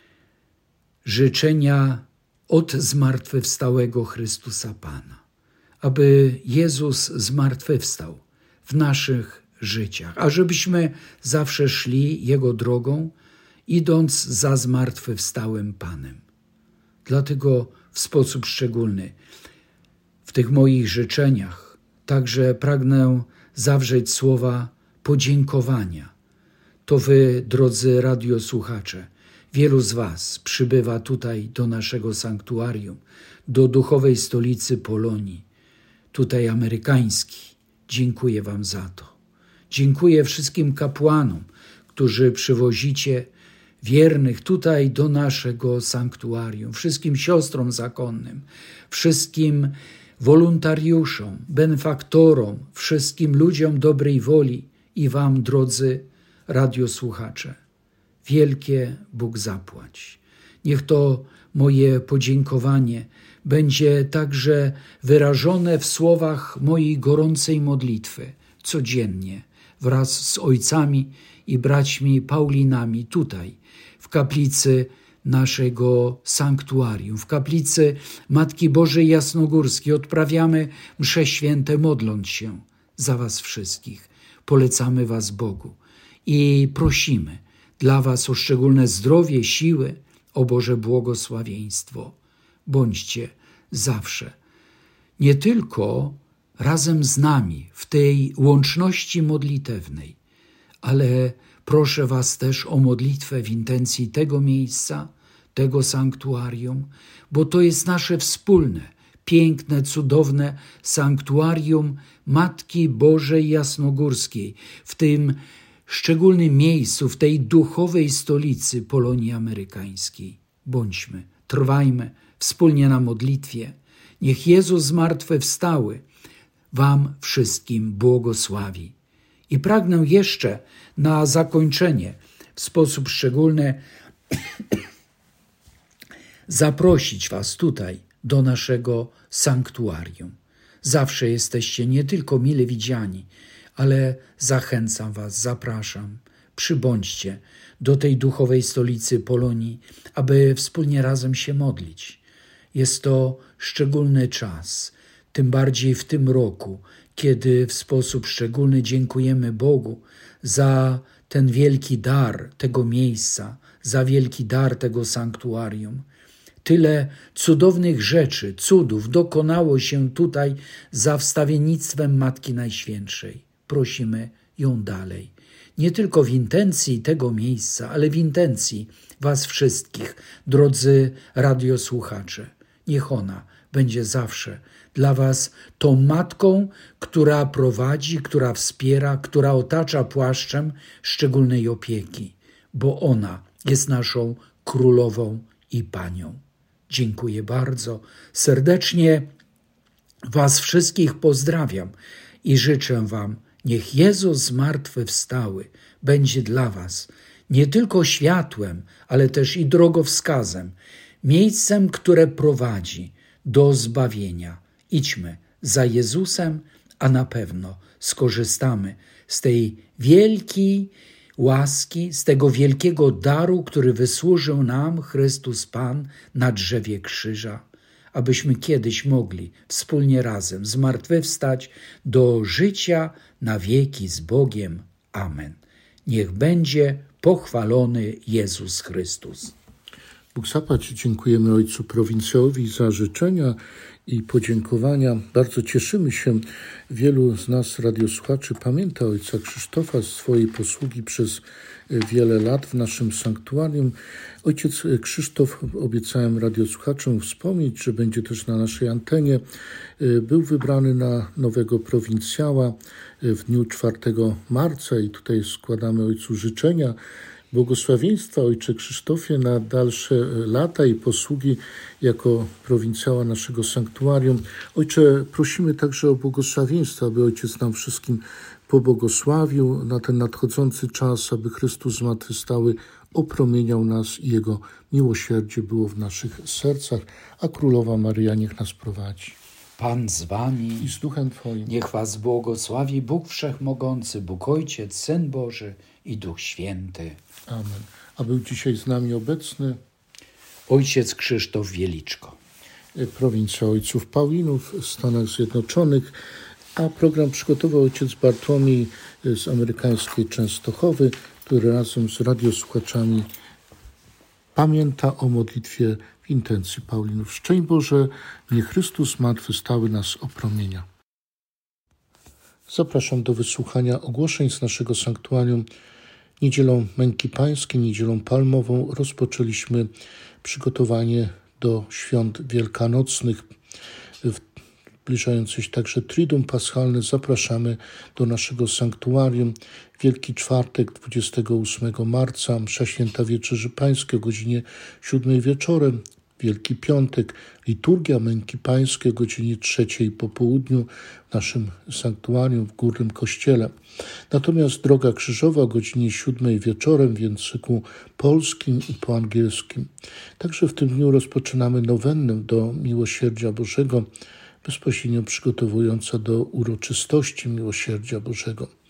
życzenia od zmartwychwstałego Chrystusa Pana, aby Jezus zmartwychwstał w naszych życiach, a żebyśmy zawsze szli Jego drogą, idąc za zmartwychwstałym Panem. Dlatego w sposób szczególny w tych moich życzeniach także pragnę zawrzeć słowa podziękowania. To wy, drodzy radiosłuchacze, wielu z was przybywa tutaj do naszego sanktuarium, do duchowej stolicy Polonii, tutaj amerykańskiej. Dziękuję wam za to. Dziękuję wszystkim kapłanom, którzy przywozicie wiernych tutaj do naszego sanktuarium, wszystkim siostrom zakonnym, wszystkim wolontariuszom, benefaktorom, wszystkim ludziom dobrej woli i wam, drodzy radiosłuchacze. Wielkie Bóg zapłać. Niech to moje podziękowanie będzie także wyrażone w słowach mojej gorącej modlitwy codziennie wraz z ojcami i braćmi Paulinami tutaj w kaplicy naszego sanktuarium. W kaplicy Matki Bożej Jasnogórskiej odprawiamy msze święte, modląc się za was wszystkich. Polecamy was Bogu i prosimy dla was o szczególne zdrowie, siły, o Boże błogosławieństwo. Bądźcie zawsze nie tylko razem z nami w tej łączności modlitewnej, ale proszę was też o modlitwę w intencji tego miejsca, tego sanktuarium, bo to jest nasze wspólne, piękne, cudowne sanktuarium Matki Bożej Jasnogórskiej, w tym szczególnym miejscu, w tej duchowej stolicy Polonii Amerykańskiej. Bądźmy, trwajmy wspólnie na modlitwie. Niech Jezus zmartwychwstały wam wszystkim błogosławi. I pragnę jeszcze na zakończenie w sposób szczególny zaprosić was tutaj do naszego sanktuarium. Zawsze jesteście nie tylko mile widziani, ale zachęcam was, zapraszam. Przybądźcie do tej duchowej stolicy Polonii, aby wspólnie razem się modlić. Jest to szczególny czas, tym bardziej w tym roku, kiedy w sposób szczególny dziękujemy Bogu za ten wielki dar tego miejsca, za wielki dar tego sanktuarium. Tyle cudownych rzeczy, cudów dokonało się tutaj za wstawiennictwem Matki Najświętszej. Prosimy ją dalej. Nie tylko w intencji tego miejsca, ale w intencji was wszystkich, drodzy radiosłuchacze. Niech ona będzie zawsze dla was tą matką, która prowadzi, która wspiera, która otacza płaszczem szczególnej opieki, bo ona jest naszą królową i panią. Dziękuję bardzo. Serdecznie was wszystkich pozdrawiam i życzę wam, niech Jezus zmartwychwstały będzie dla was nie tylko światłem, ale też i drogowskazem, miejscem, które prowadzi do zbawienia. Idźmy za Jezusem, a na pewno skorzystamy z tej wielkiej łaski, z tego wielkiego daru, który wysłużył nam Chrystus Pan na drzewie krzyża, abyśmy kiedyś mogli wspólnie razem zmartwychwstać do życia na wieki z Bogiem. Amen. Niech będzie pochwalony Jezus Chrystus. Bóg zapłać, dziękujemy ojcu prowincjowi za życzenia i podziękowania. Bardzo cieszymy się. Wielu z nas radiosłuchaczy pamięta ojca Krzysztofa z swojej posługi przez wiele lat w naszym sanktuarium. Ojciec Krzysztof, obiecałem radiosłuchaczom wspomnieć, że będzie też na naszej antenie. Był wybrany na nowego prowincjała w dniu czwartego marca i tutaj składamy ojcu życzenia, błogosławieństwa, ojcze Krzysztofie, na dalsze lata i posługi jako prowincjała naszego sanktuarium. Ojcze, prosimy także o błogosławieństwo, aby ojciec nam wszystkim pobłogosławił na ten nadchodzący czas, aby Chrystus zmartwychwstały opromieniał nas i Jego miłosierdzie było w naszych sercach, a Królowa Maryja niech nas prowadzi. Pan z wami i z duchem Twoim. Niech was błogosławi Bóg Wszechmogący, Bóg Ojciec, Syn Boży i Duch Święty. Amen. A był dzisiaj z nami obecny ojciec Krzysztof Wieliczko, prowincja ojców Paulinów w Stanach Zjednoczonych, a program przygotował ojciec Bartłomiej z amerykańskiej Częstochowy, który razem z radiosłuchaczami pamięta o modlitwie w intencji Paulinów. Szczęść Boże, niech Chrystus zmartwychwstały nas opromienia. Zapraszam do wysłuchania ogłoszeń z naszego sanktuarium. Niedzielą Męki Pańskiej, Niedzielą Palmową rozpoczęliśmy przygotowanie do świąt wielkanocnych. Zbliżający się także Triduum Paschalne, zapraszamy do naszego sanktuarium. Wielki Czwartek, dwudziestego ósmego marca, msza święta Wieczerzy Pańskiej o godzinie siódmej wieczorem. Wielki Piątek, liturgia Męki Pańskiej o godzinie trzeciej po południu w naszym sanktuarium w Górnym Kościele. Natomiast Droga Krzyżowa o godzinie siódmej wieczorem w języku polskim i po angielskim. Także w tym dniu rozpoczynamy nowennę do Miłosierdzia Bożego, bezpośrednio przygotowująca do uroczystości Miłosierdzia Bożego.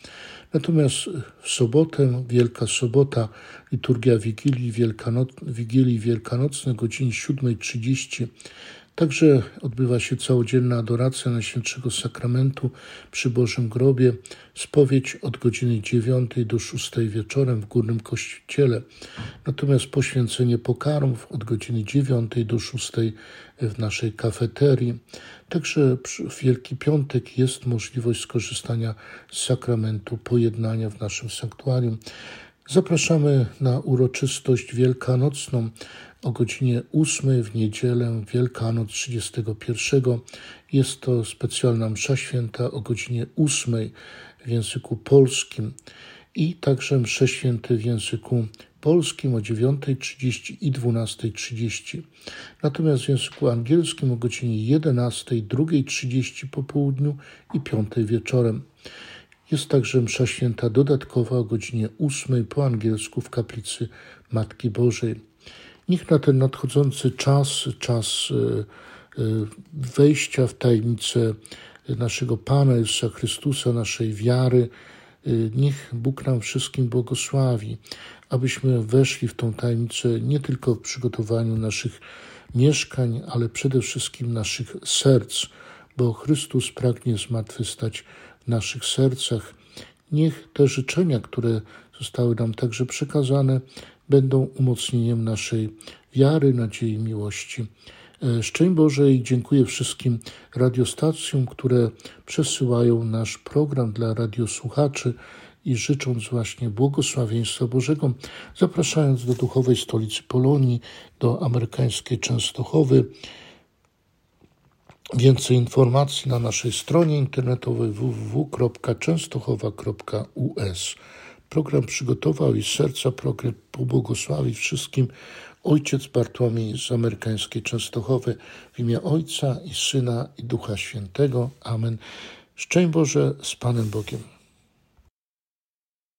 Natomiast w sobotę, Wielka Sobota, liturgia Wigilii, Wielkanoc- Wigilii Wielkanocnej, godzinie siódma trzydzieści. Także odbywa się całodzienna adoracja Najświętszego Sakramentu przy Bożym Grobie, spowiedź od godziny dziewiątej do szóstej wieczorem w Górnym Kościele. Natomiast poświęcenie pokarmów od godziny dziewiątej do szóstej w naszej kafeterii. Także w Wielki Piątek jest możliwość skorzystania z sakramentu pojednania w naszym sanktuarium. Zapraszamy na uroczystość wielkanocną o godzinie ósmej w niedzielę, Wielkanoc trzydziestego pierwszego. Jest to specjalna msza święta o godzinie ósmej w języku polskim i także msze święte w języku polskim o dziewiątej trzydzieści i dwunastej trzydzieści. Natomiast w języku angielskim o godzinie jedenastej, drugiej trzydzieści po południu i piątej wieczorem. Jest także msza święta dodatkowa o godzinie ósmej po angielsku w kaplicy Matki Bożej. Niech na ten nadchodzący czas, czas wejścia w tajemnicę naszego Pana Jezusa Chrystusa, naszej wiary, niech Bóg nam wszystkim błogosławi, abyśmy weszli w tą tajemnicę nie tylko w przygotowaniu naszych mieszkań, ale przede wszystkim naszych serc, bo Chrystus pragnie zmartwychwstać w naszych sercach. Niech te życzenia, które zostały nam także przekazane, będą umocnieniem naszej wiary, nadziei, miłości. Szczęść Boże i dziękuję wszystkim radiostacjom, które przesyłają nasz program dla radiosłuchaczy i życząc właśnie błogosławieństwa Bożego, zapraszając do duchowej stolicy Polonii, do amerykańskiej Częstochowy. Więcej informacji na naszej stronie internetowej w w w kropka częstochowa kropka u s. Program przygotował i z serca program pobłogosławi wszystkim ojciec Bartłomiej z amerykańskiej Częstochowy w imię Ojca i Syna i Ducha Świętego. Amen. Szczęść Boże z Panem Bogiem.